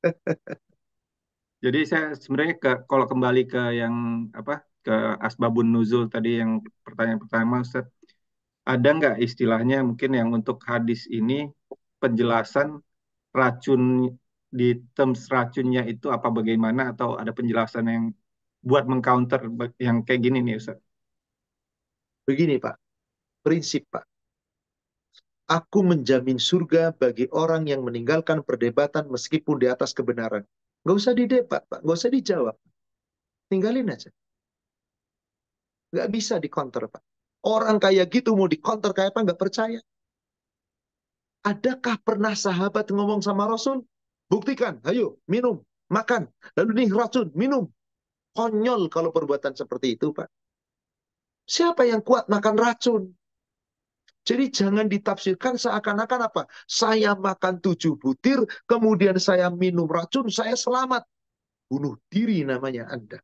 [SPEAKER 2] Jadi saya sebenarnya ke, kalau kembali ke yang apa ke asbabun nuzul tadi yang pertanyaan pertama Ustaz, ada nggak istilahnya mungkin yang untuk hadis ini penjelasan racun di terms racunnya itu apa bagaimana atau ada penjelasan yang buat mengcounter yang kayak gini nih Ustaz?
[SPEAKER 1] Begini Pak, prinsip Pak. Aku menjamin surga bagi orang yang meninggalkan perdebatan meskipun di atas kebenaran. Nggak usah didebat Pak, nggak usah dijawab. Tinggalin aja. Nggak bisa dikonter Pak. Orang kayak gitu mau dikonter kayak apa nggak percaya. Adakah pernah sahabat ngomong sama Rasul? Buktikan, ayo minum, makan. Lalu nih racun, minum. Konyol kalau perbuatan seperti itu Pak. Siapa yang kuat makan racun? Jadi jangan ditafsirkan seakan-akan apa? Saya makan tujuh butir, kemudian saya minum racun, saya selamat. Bunuh diri namanya Anda.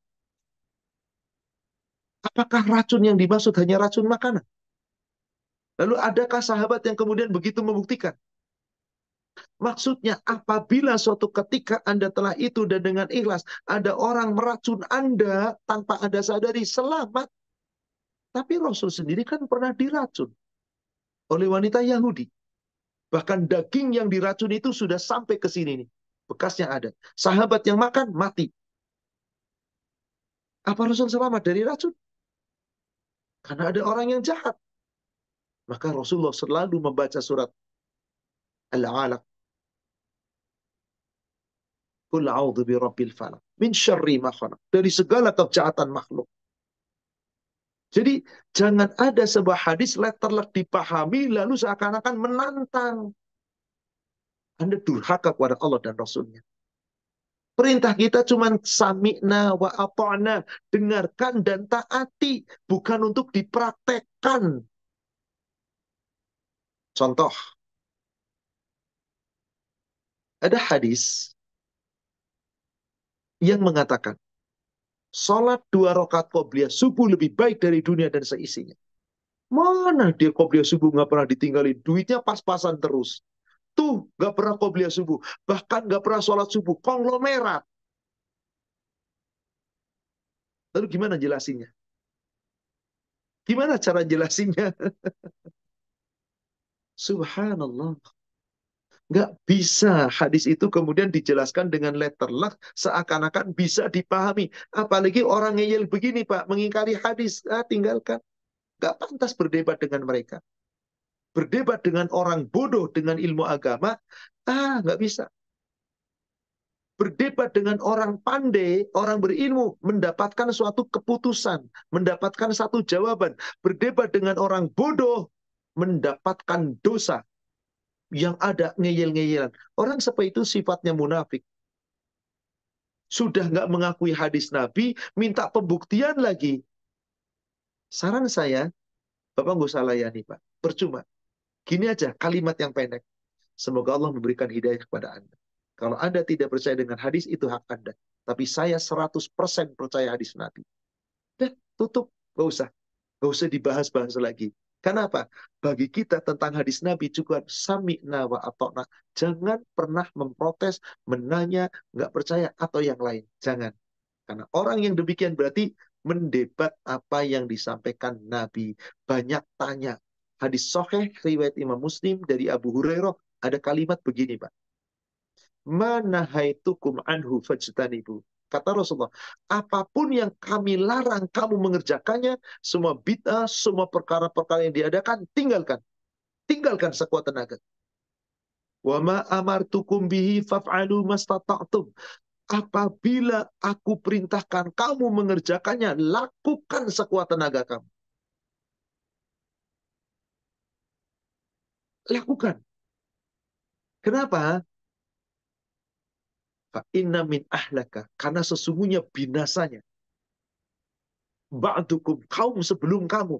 [SPEAKER 1] Apakah racun yang dimaksud hanya racun makanan? Lalu adakah sahabat yang kemudian begitu membuktikan? Maksudnya apabila suatu ketika Anda telah itu dan dengan ikhlas, ada orang meracun Anda tanpa Anda sadari, selamat. Tapi Rasul sendiri kan pernah diracun oleh wanita Yahudi. Bahkan daging yang diracun itu sudah sampai ke sini nih. Bekasnya ada. Sahabat yang makan, mati. Apa Rasul selamat dari racun? Karena ada orang yang jahat. Maka Rasulullah selalu membaca surat Al-Alaq. Qul a'udzu birabbil falaq min syarri ma khalaq. Dari segala kejahatan makhluk. Jadi jangan ada sebuah hadis letterlek dipahami lalu seakan-akan menantang. Anda durhaka kepada Allah dan Rasulnya. Perintah kita cuma sami'na wa ata'na, dengarkan dan taati, bukan untuk dipraktekkan. Contoh, ada hadis yang mengatakan, sholat dua rakaat qobliyah subuh lebih baik dari dunia dan seisinya. Mana dia qobliyah subuh nggak pernah ditinggalin, duitnya pas-pasan terus. Tuh nggak pernah qobliyah subuh, bahkan nggak pernah sholat subuh, konglomerat. Lalu gimana jelasinnya? Gimana cara jelasinnya? Subhanallah. Nggak bisa hadis itu kemudian dijelaskan dengan letterlek seakan-akan bisa dipahami. Apalagi orang ngeyel begini Pak, mengingkari hadis, ah, tinggalkan. Nggak pantas berdebat dengan mereka. Berdebat dengan orang bodoh dengan ilmu agama, ah nggak bisa. Berdebat dengan orang pandai, orang berilmu, mendapatkan suatu keputusan, mendapatkan satu jawaban. Berdebat dengan orang bodoh, mendapatkan dosa. Yang ada ngeyel-ngeyelan. Orang seperti itu sifatnya munafik. Sudah nggak mengakui hadis Nabi, minta pembuktian lagi. Saran saya, Bapak nggak usah layani Pak. Percuma. Gini aja, kalimat yang pendek. Semoga Allah memberikan hidayah kepada Anda. Kalau Anda tidak percaya dengan hadis, itu hak Anda. Tapi saya seratus persen percaya hadis Nabi. Udah, tutup. Nggak usah. Nggak usah dibahas-bahas lagi. Kenapa? Bagi kita tentang hadis Nabi juga sami'na wa ata'na. Jangan pernah memprotes, menanya, nggak percaya, atau yang lain. Jangan. Karena orang yang demikian berarti mendebat apa yang disampaikan Nabi. Banyak tanya. Hadis sahih riwayat Imam Muslim dari Abu Hurairah ada kalimat begini, Pak. Manahaitukum anhu fajtanibu. Kata Rasulullah, apapun yang kami larang kamu mengerjakannya, semua bid'ah, semua perkara-perkara yang diadakan, tinggalkan. Tinggalkan sekuat tenaga. Wa ma amartukum bihi faf'alu mastata'tum. Apabila aku perintahkan kamu mengerjakannya, lakukan sekuat tenaga kamu. Lakukan. Kenapa? Fa inna min ahlaka. Karena sesungguhnya binasanya. Ba'dukum, kaum sebelum kamu.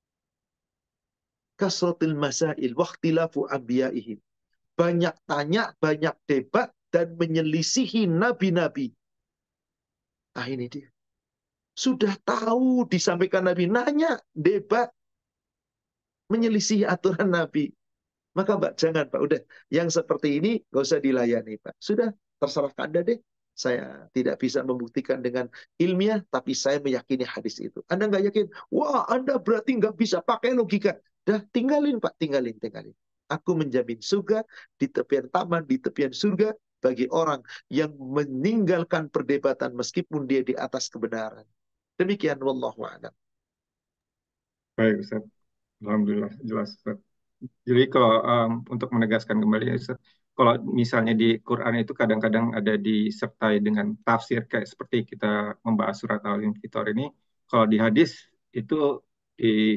[SPEAKER 1] Kasratil masail, waqtilafu anbiya'ihim. Banyak tanya, banyak debat, dan menyelisihi nabi-nabi. Ah ini dia. Sudah tahu disampaikan Nabi, nanya, debat, menyelisihi aturan Nabi. Maka Mbak, jangan Pak, udah. Yang seperti ini gak usah dilayani Pak. Sudah, terserah Anda deh. Saya tidak bisa membuktikan dengan ilmiah, tapi saya meyakini hadis itu. Anda nggak yakin? Wah, Anda berarti nggak bisa pakai logika. Dah, tinggalin Pak, tinggalin, tinggalin. Aku menjamin surga di tepian taman, di tepian surga bagi orang yang meninggalkan perdebatan meskipun dia di atas kebenaran. Demikian, wallahu a'lam.
[SPEAKER 2] Baik, Ustaz. Alhamdulillah, jelas, Ustaz. Jadi kalau um, untuk menegaskan kembali, ya, Ustaz, kalau misalnya di Quran itu kadang-kadang ada disertai dengan tafsir kayak seperti kita membahas surat Al-Infitor ini, kalau di hadis itu di,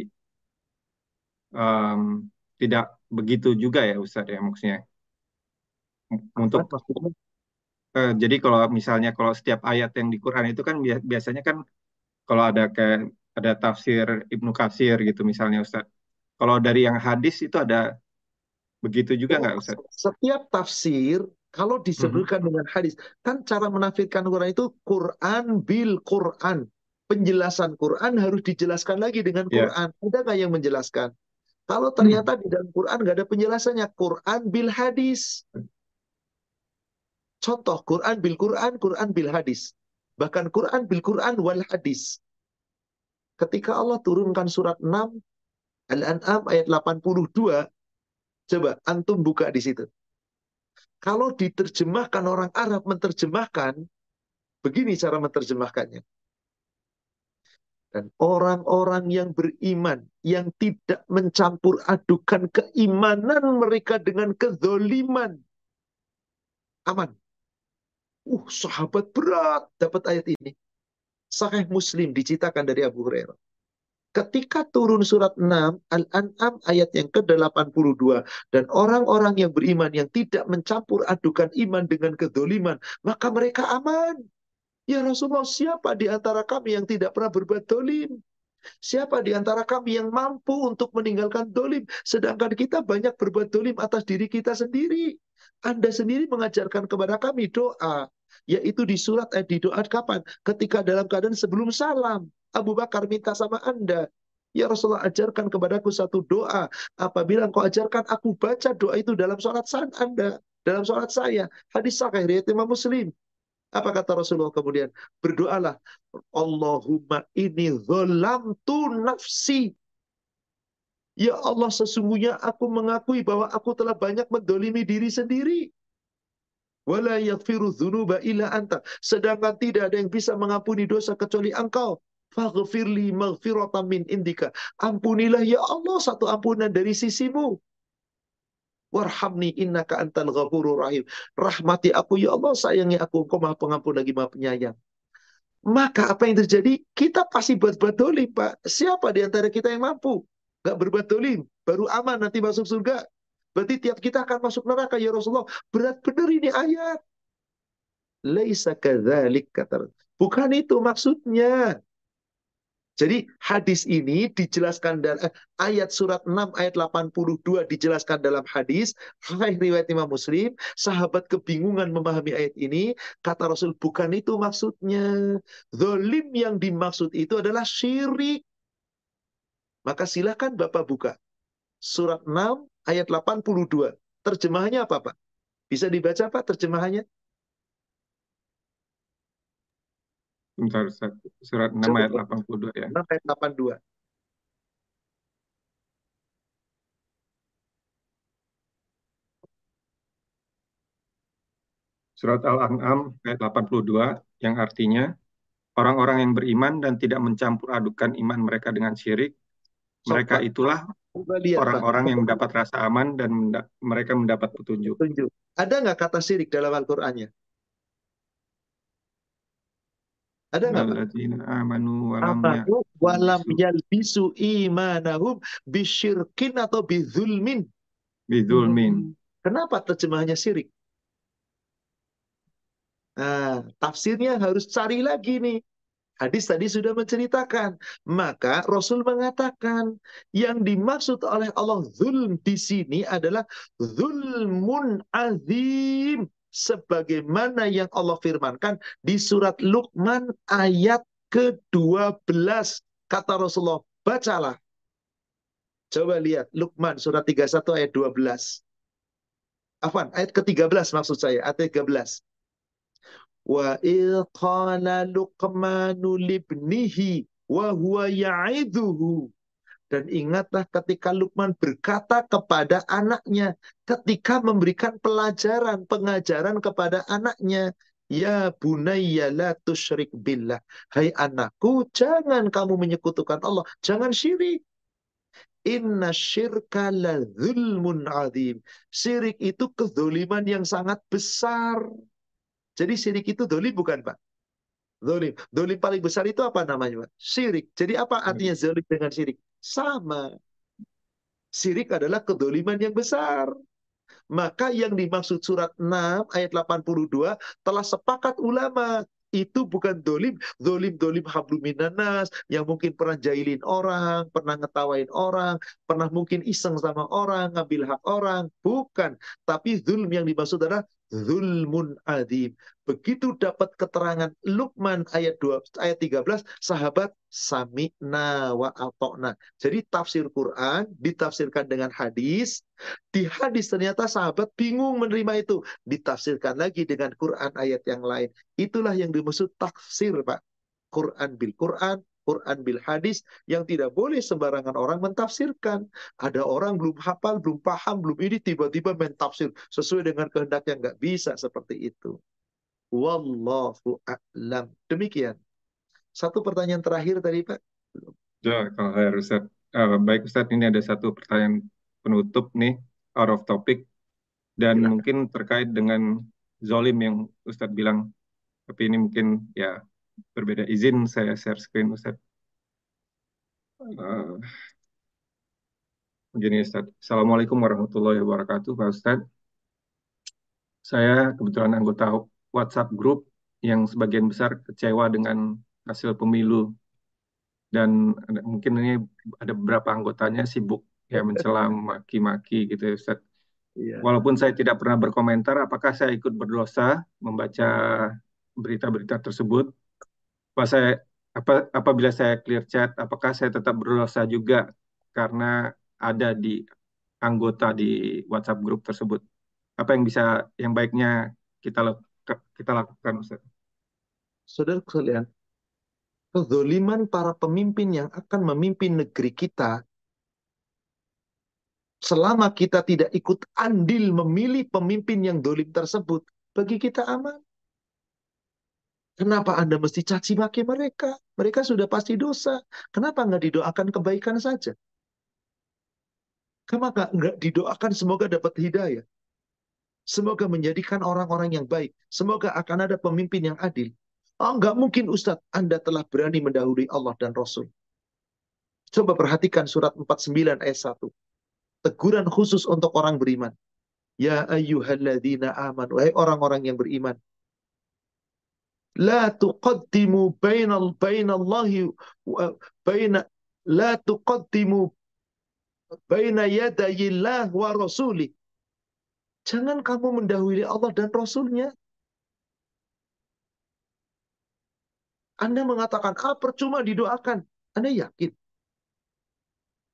[SPEAKER 2] um, tidak begitu juga ya Ustaz ya maksudnya.
[SPEAKER 1] Apa
[SPEAKER 2] Untuk
[SPEAKER 1] maksudnya?
[SPEAKER 2] eh, jadi kalau misalnya kalau setiap ayat yang di Quran itu kan bia- biasanya kan kalau ada kayak ada tafsir Ibnu Katsir gitu misalnya Ustaz. Kalau dari yang hadis itu ada begitu juga
[SPEAKER 1] Oh,
[SPEAKER 2] nggak Ustaz?
[SPEAKER 1] setiap tafsir kalau
[SPEAKER 2] Mhm.
[SPEAKER 1] disebutkan dengan hadis, kan cara menafsirkan Quran itu Quran bil Quran. Penjelasan Quran harus dijelaskan lagi dengan
[SPEAKER 2] Ya.
[SPEAKER 1] Quran. Ada nggak yang menjelaskan? Kalau ternyata di dalam Quran nggak ada penjelasannya, Quran bil hadis. Contoh, Quran bil Quran, Quran bil hadis. Bahkan Quran bil Quran wal hadis. Ketika Allah turunkan surat enam, Al-An'am ayat delapan puluh dua, coba antum buka di situ. Kalau diterjemahkan orang Arab menerjemahkan, begini cara menerjemahkannya. Dan orang-orang yang beriman, yang tidak mencampur adukan keimanan mereka dengan kezoliman, aman. Uh, sahabat berat dapat ayat ini. Sahih Muslim diceritakan dari Abu Hurairah. Ketika turun surat enam, Al-An'am ayat yang ke delapan puluh dua. Dan orang-orang yang beriman yang tidak mencampur adukan iman dengan kedoliman, maka mereka aman. Ya Rasulullah, siapa di antara kami yang tidak pernah berbuat dolim? Siapa di antara kami yang mampu untuk meninggalkan dolim? Sedangkan kita banyak berbuat dolim atas diri kita sendiri. Anda sendiri mengajarkan kepada kami doa. Yaitu di surat, eh, di doa kapan? Ketika dalam keadaan sebelum salam. Abu Bakar minta sama Anda. Ya Rasulullah, ajarkan kepadaku satu doa. Apabila engkau ajarkan, aku baca doa itu dalam sholat Anda. Dalam sholat saya. Hadis sahih riwayat Imam Muslim. Apa kata Rasulullah kemudian? Berdoalah. Allahumma ini zalamtu nafsi. Ya Allah, sesungguhnya aku mengakui bahwa aku telah banyak mendolimi diri sendiri. Wala yaghfiru dzunuba illa anta. Sedangkan tidak ada yang bisa mengampuni dosa kecuali engkau. Faghfirli maghfiratan min indika. Ampunilah ya Allah satu ampunan dari sisimu. Warhamni innaka antal ghafurur rahim. Rahmati aku ya Allah, sayangi aku, engkau maha pengampun lagi maha penyayang. Maka apa yang terjadi? Kita pasti berbuat dolim, Pak. Siapa di antara kita yang mampu? Gak berbuat dolim. Baru aman nanti masuk surga. Berarti tiap kita akan masuk neraka, ya Rasulullah. Berat benar ini ayat. Laisa kadzalik, kata. Bukan itu maksudnya. Jadi hadis ini dijelaskan dalam eh, ayat surat enam ayat delapan puluh dua dijelaskan dalam hadis sahih riwayat Imam Muslim. Sahabat kebingungan memahami ayat ini, kata Rasul bukan itu maksudnya. Zalim yang dimaksud itu adalah syirik. Maka silakan Bapak buka. Surat enam ayat delapan puluh dua. Terjemahannya apa, Pak? Bisa dibaca, Pak, terjemahannya?
[SPEAKER 2] Bentar, Ustaz. Surat enam
[SPEAKER 1] Coba,
[SPEAKER 2] ayat
[SPEAKER 1] Pak.
[SPEAKER 2] delapan puluh dua ya.
[SPEAKER 1] enam ayat delapan puluh dua.
[SPEAKER 2] Surat Al-An'am ayat delapan puluh dua yang artinya orang-orang yang beriman dan tidak mencampur adukan iman mereka dengan syirik,
[SPEAKER 1] Sok,
[SPEAKER 2] mereka
[SPEAKER 1] Pak.
[SPEAKER 2] itulah
[SPEAKER 1] Coba lihat, Pak.
[SPEAKER 2] orang-orang yang mendapat rasa aman dan menda- mereka mendapat petunjuk.
[SPEAKER 1] Tunjuk. Ada nggak kata syirik dalam Al-Qur'annya? Ada nggak, Pak?
[SPEAKER 2] Alladzina amanu walam
[SPEAKER 1] Amanu walam
[SPEAKER 2] yalbisu
[SPEAKER 1] yalbisu imanahum bisyirkin atau bizulmin.
[SPEAKER 2] bidzulmin.
[SPEAKER 1] Kenapa terjemahannya syirik? Nah, tafsirnya harus cari lagi nih. Hadis tadi sudah menceritakan. Maka Rasul mengatakan yang dimaksud oleh Allah zulm di sini adalah zulmun azim. Sebagaimana yang Allah firmankan di surat Luqman ayat kedua belas. Kata Rasulullah, bacalah. Coba lihat Luqman surat tiga puluh satu ayat dua belas. Afwan, ayat ke tiga belas maksud saya, ayat tiga belas. Wa il qala Luqmanu libnihi wa huwa ya'idhuhu. Dan ingatlah ketika Luqman berkata kepada anaknya, ketika memberikan pelajaran, pengajaran kepada anaknya, ya bunayya la tusyrik billah. Hai anakku, jangan kamu menyekutukan Allah, jangan syirik. Inna syirka la zulmun azim. Syirik itu kezoliman yang sangat besar. Jadi syirik itu dolim bukan, Pak? Zolim. Zolim paling besar itu apa namanya, Pak? Syirik. Jadi apa artinya zolim dengan syirik? Sama. Syirik adalah kedoliman yang besar. Maka yang dimaksud surat enam ayat delapan puluh dua telah sepakat ulama. Itu bukan dolim, dolim-dolim habluminanas yang mungkin pernah jahilin orang, pernah ngetawain orang, pernah mungkin iseng sama orang, ngambil hak orang. Bukan. Tapi zulm yang dimaksud adalah zulmun adim. Begitu dapat keterangan Luqman ayat dua, ayat tiga belas, sahabat sami'na wa atokna. Jadi tafsir Quran ditafsirkan dengan hadis. Di hadis ternyata sahabat bingung menerima itu. Ditafsirkan lagi dengan Quran ayat yang lain. Itulah yang dimaksud tafsir, Pak. Quran bil Quran, Quran bil hadis, yang tidak boleh sembarangan orang mentafsirkan. Ada orang belum hafal, belum paham, belum ini, tiba-tiba mentafsir sesuai dengan kehendak yang nggak bisa seperti itu. Wallahu a'lam. Demikian. Satu pertanyaan terakhir tadi, Pak.
[SPEAKER 2] Ya, kalau saya Ustaz. Eh, baik Ustaz, ini ada satu pertanyaan penutup nih, out of topic, dan
[SPEAKER 1] Silakan.
[SPEAKER 2] mungkin terkait dengan zolim yang Ustaz bilang. Tapi ini mungkin ya berbeda. Izin saya share screen Ustaz. Eh, begini Ustaz. Assalamualaikum warahmatullahi wabarakatuh, Pak Ustaz. Saya kebetulan anggota WhatsApp group yang sebagian besar kecewa dengan hasil pemilu, dan ada- mungkin ini ada beberapa anggotanya sibuk ya mencela, maki-maki gitu ya Ustaz.
[SPEAKER 1] Iya.
[SPEAKER 2] Walaupun saya tidak pernah berkomentar, apakah saya ikut berdosa membaca berita-berita tersebut? Apa saya apa apabila saya clear chat, apakah saya tetap berdosa juga karena ada di anggota di WhatsApp grup tersebut? Apa yang bisa yang baiknya kita lakukan, kita lakukan Ustaz?
[SPEAKER 1] Saudara sekalian, kezoliman para pemimpin yang akan memimpin negeri kita, selama kita tidak ikut andil memilih pemimpin yang dolim tersebut, bagi kita aman. Kenapa Anda mesti caci maki mereka? Mereka sudah pasti dosa. Kenapa nggak didoakan kebaikan saja? Kenapa nggak didoakan semoga dapat hidayah? Semoga menjadikan orang-orang yang baik. Semoga akan ada pemimpin yang adil. Oh, nggak mungkin Ustadz, Anda telah berani mendahului Allah dan Rasul. Coba perhatikan surat empat puluh sembilan ayat satu. Teguran khusus untuk orang beriman. Ya ayyuhalladzina amanu. Wahai orang-orang yang beriman. La tuqaddimu bainal bainallahi wa baina la tuqaddimu baina yadayillah wa rasuli. Jangan kamu mendahului Allah dan Rasulnya. Anda mengatakan, ah percuma didoakan. Anda yakin?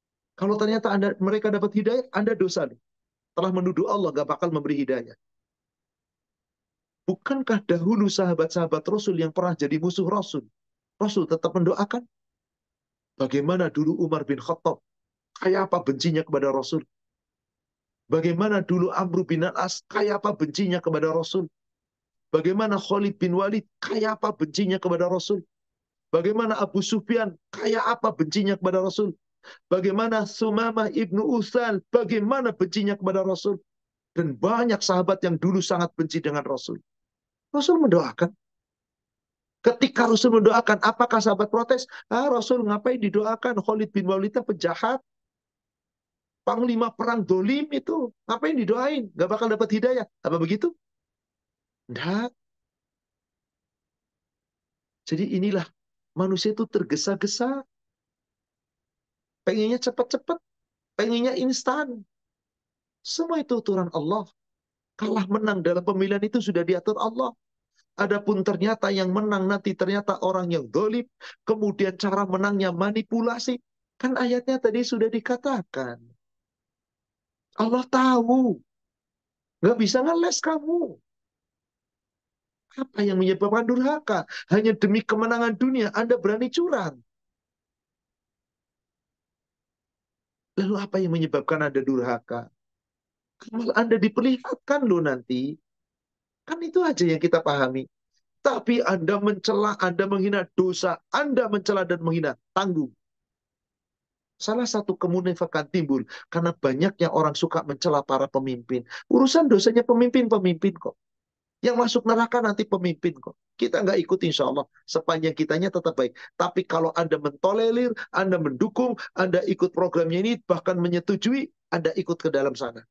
[SPEAKER 1] Kalau ternyata anda, mereka dapat hidayah, Anda dosa nih. Telah menuduh Allah gak bakal memberi hidayah. Bukankah dahulu sahabat-sahabat Rasul yang pernah jadi musuh Rasul, Rasul tetap mendoakan? Bagaimana dulu Umar bin Khattab, kayak apa bencinya kepada Rasul? Bagaimana dulu Amr bin Al-As, kayak apa bencinya kepada Rasul? Bagaimana Khalid bin Walid, kayak apa bencinya kepada Rasul? Bagaimana Abu Sufyan, kayak apa bencinya kepada Rasul? Bagaimana Sumamah ibnu Utsal, bagaimana bencinya kepada Rasul? Dan banyak sahabat yang dulu sangat benci dengan Rasul. Rasul mendoakan. Ketika Rasul mendoakan, apakah sahabat protes? Ah, Rasul ngapain didoakan? Khalid bin Walidnya penjahat. Panglima perang dolim itu. Ngapain didoain? Gak bakal dapat hidayah. Apa begitu? Enggak. Jadi inilah manusia itu tergesa-gesa. Pengennya cepat-cepat. Pengennya instan. Semua itu aturan Allah. Kalah menang dalam pemilihan itu sudah diatur Allah. Adapun ternyata yang menang nanti ternyata orang yang dolim. Kemudian cara menangnya manipulasi. Kan ayatnya tadi sudah dikatakan. Allah tahu. Nggak bisa ngeles kamu. Apa yang menyebabkan durhaka? Hanya demi kemenangan dunia, Anda berani curang. Lalu apa yang menyebabkan Anda durhaka? Kalau Anda diperlihatkan loh nanti. Kan itu aja yang kita pahami. Tapi Anda mencela, Anda menghina dosa. Anda mencela dan menghina. Tanggung. Salah satu kemunafikan timbul. Karena banyaknya orang suka mencela para pemimpin. Urusan dosanya pemimpin-pemimpin kok. Yang masuk neraka nanti pemimpin kok. Kita nggak ikut insya Allah. Sepanjang kitanya tetap baik. Tapi kalau Anda mentolerir, Anda mendukung, Anda ikut programnya ini, bahkan menyetujui, Anda ikut ke dalam sana.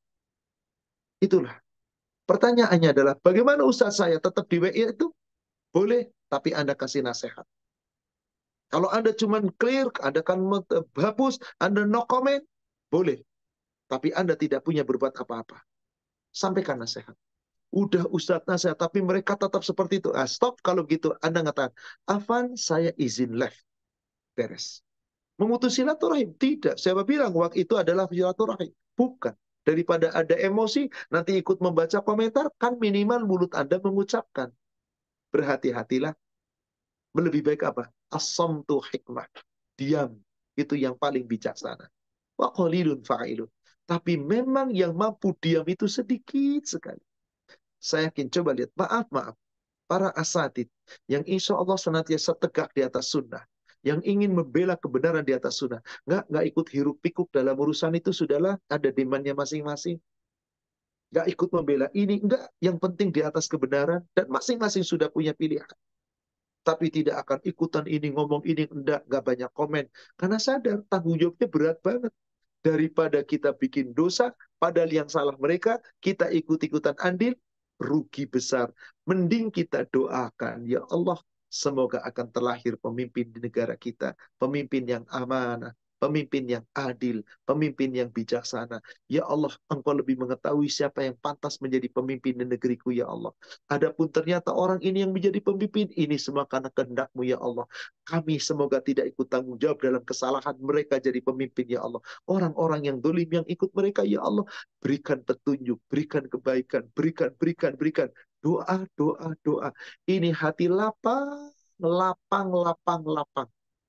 [SPEAKER 1] Itulah. Pertanyaannya adalah, bagaimana Ustaz saya tetap di W I itu? Boleh, tapi Anda kasih nasihat. Kalau Anda cuma clear, Anda kan hapus, Anda no comment, boleh. Tapi Anda tidak punya berbuat apa-apa. Sampaikan nasihat. Udah Ustadz nasihat, tapi mereka tetap seperti itu. Ah, stop kalau gitu. Anda ngatakan, Afan, saya izin live. Beres. Memutus silaturahim? Tidak. Siapa bilang waktu itu adalah silaturahim? Bukan. Daripada ada emosi, nanti ikut membaca komentar, kan minimal mulut Anda mengucapkan. Berhati-hatilah. Lebih baik apa? As-samtu hikmah. Diam. Itu yang paling bijaksana. Wa qalilun fa'ilun. Tapi memang yang mampu diam itu sedikit sekali. Saya yakin, coba lihat. Maaf, maaf. Para asatid yang insya Allah senantiasa tegak di atas sunnah. Yang ingin membela kebenaran di atas sunnah. Nggak, nggak ikut hiruk pikuk dalam urusan itu, sudahlah. Ada demandnya masing-masing. Nggak ikut membela ini. Nggak, yang penting di atas kebenaran. Dan masing-masing sudah punya pilihan. Tapi tidak akan ikutan ini, ngomong ini, enggak, enggak banyak komen. Karena sadar, tanggung jawabnya berat banget. Daripada kita bikin dosa, padahal yang salah mereka, kita ikut-ikutan andil, rugi besar. Mending kita doakan, ya Allah, semoga akan terlahir pemimpin di negara kita. Pemimpin yang amanah, pemimpin yang adil, pemimpin yang bijaksana. Ya Allah, Engkau lebih mengetahui siapa yang pantas menjadi pemimpin di negeriku, ya Allah. Adapun ternyata orang ini yang menjadi pemimpin, ini semua karena kehendak-Mu, ya Allah. Kami semoga tidak ikut tanggung jawab dalam kesalahan mereka jadi pemimpin, ya Allah. Orang-orang yang dolim yang ikut mereka, ya Allah, berikan petunjuk, berikan kebaikan, berikan, berikan, berikan. Doa, doa, doa. Ini hati lapang, lapang, lapang, lapang.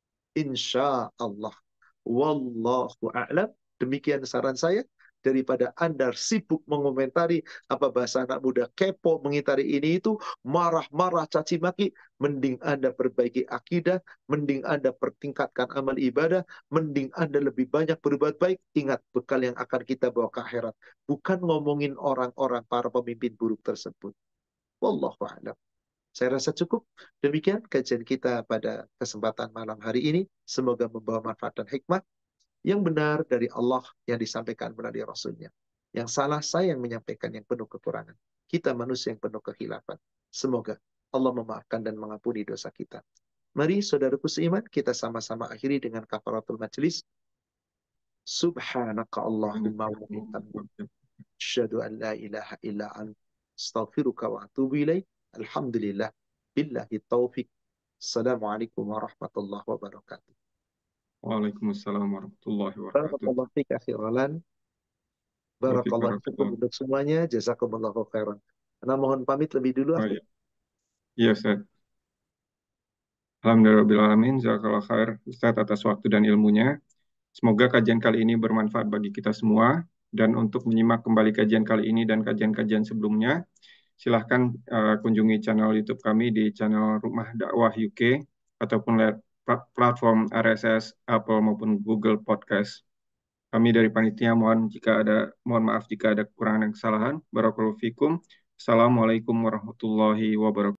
[SPEAKER 1] Insya Allah. Wallahu a'lam. Demikian saran saya. Daripada Anda sibuk mengomentari, apa bahasa anak muda, kepo mengitari ini itu, marah-marah, caci maki, mending Anda perbaiki akidah, mending Anda pertingkatkan amal ibadah, mending Anda lebih banyak berbuat baik. Ingat, bekal yang akan kita bawa ke akhirat. Bukan ngomongin orang-orang para pemimpin buruk tersebut. Wallahu a'lam. Saya rasa cukup. Demikian kajian kita pada kesempatan malam hari ini. Semoga membawa manfaat dan hikmah yang benar dari Allah yang disampaikan melalui Rasulnya. Yang salah saya yang menyampaikan yang penuh kekurangan. Kita manusia yang penuh kekhilafan. Semoga Allah memaafkan dan mengampuni dosa kita. Mari saudaraku seiman, kita sama-sama akhiri dengan kafaratul majlis. Subhanaka Allahumma wa bihamdika. Asyhadu an la ilaha illa anta. Astaghfiruka wa atubu ilaik. Alhamdulillah. Billahi taufiq. Assalamualaikum warahmatullahi wabarakatuh.
[SPEAKER 2] Waalaikumsalam warahmatullahi wabarakatuh.
[SPEAKER 1] Barakallahu fiik akhi Roland.
[SPEAKER 2] Wafik
[SPEAKER 1] Barakallahu fikum
[SPEAKER 2] warahmatullahi.
[SPEAKER 1] untuk semuanya. Jazakumullahu khairan. Nah, mohon pamit lebih dulu
[SPEAKER 2] Oh
[SPEAKER 1] akhi.
[SPEAKER 2] iya, iya Ustaz. Alhamdulillahirrahmanirrahim. Jazakallah khair Ustaz atas waktu dan ilmunya. Semoga kajian kali ini bermanfaat bagi kita semua. Dan untuk menyimak kembali kajian kali ini dan kajian-kajian sebelumnya, silahkan uh, kunjungi channel YouTube kami di channel Rumah Dakwah U K ataupun lewat platform R S S, Apple maupun Google Podcast. Kami dari panitia mohon jika ada mohon maaf jika ada kekurangan dan kesalahan. Barakallahu fikum. Assalamualaikum warahmatullahi wabarakatuh.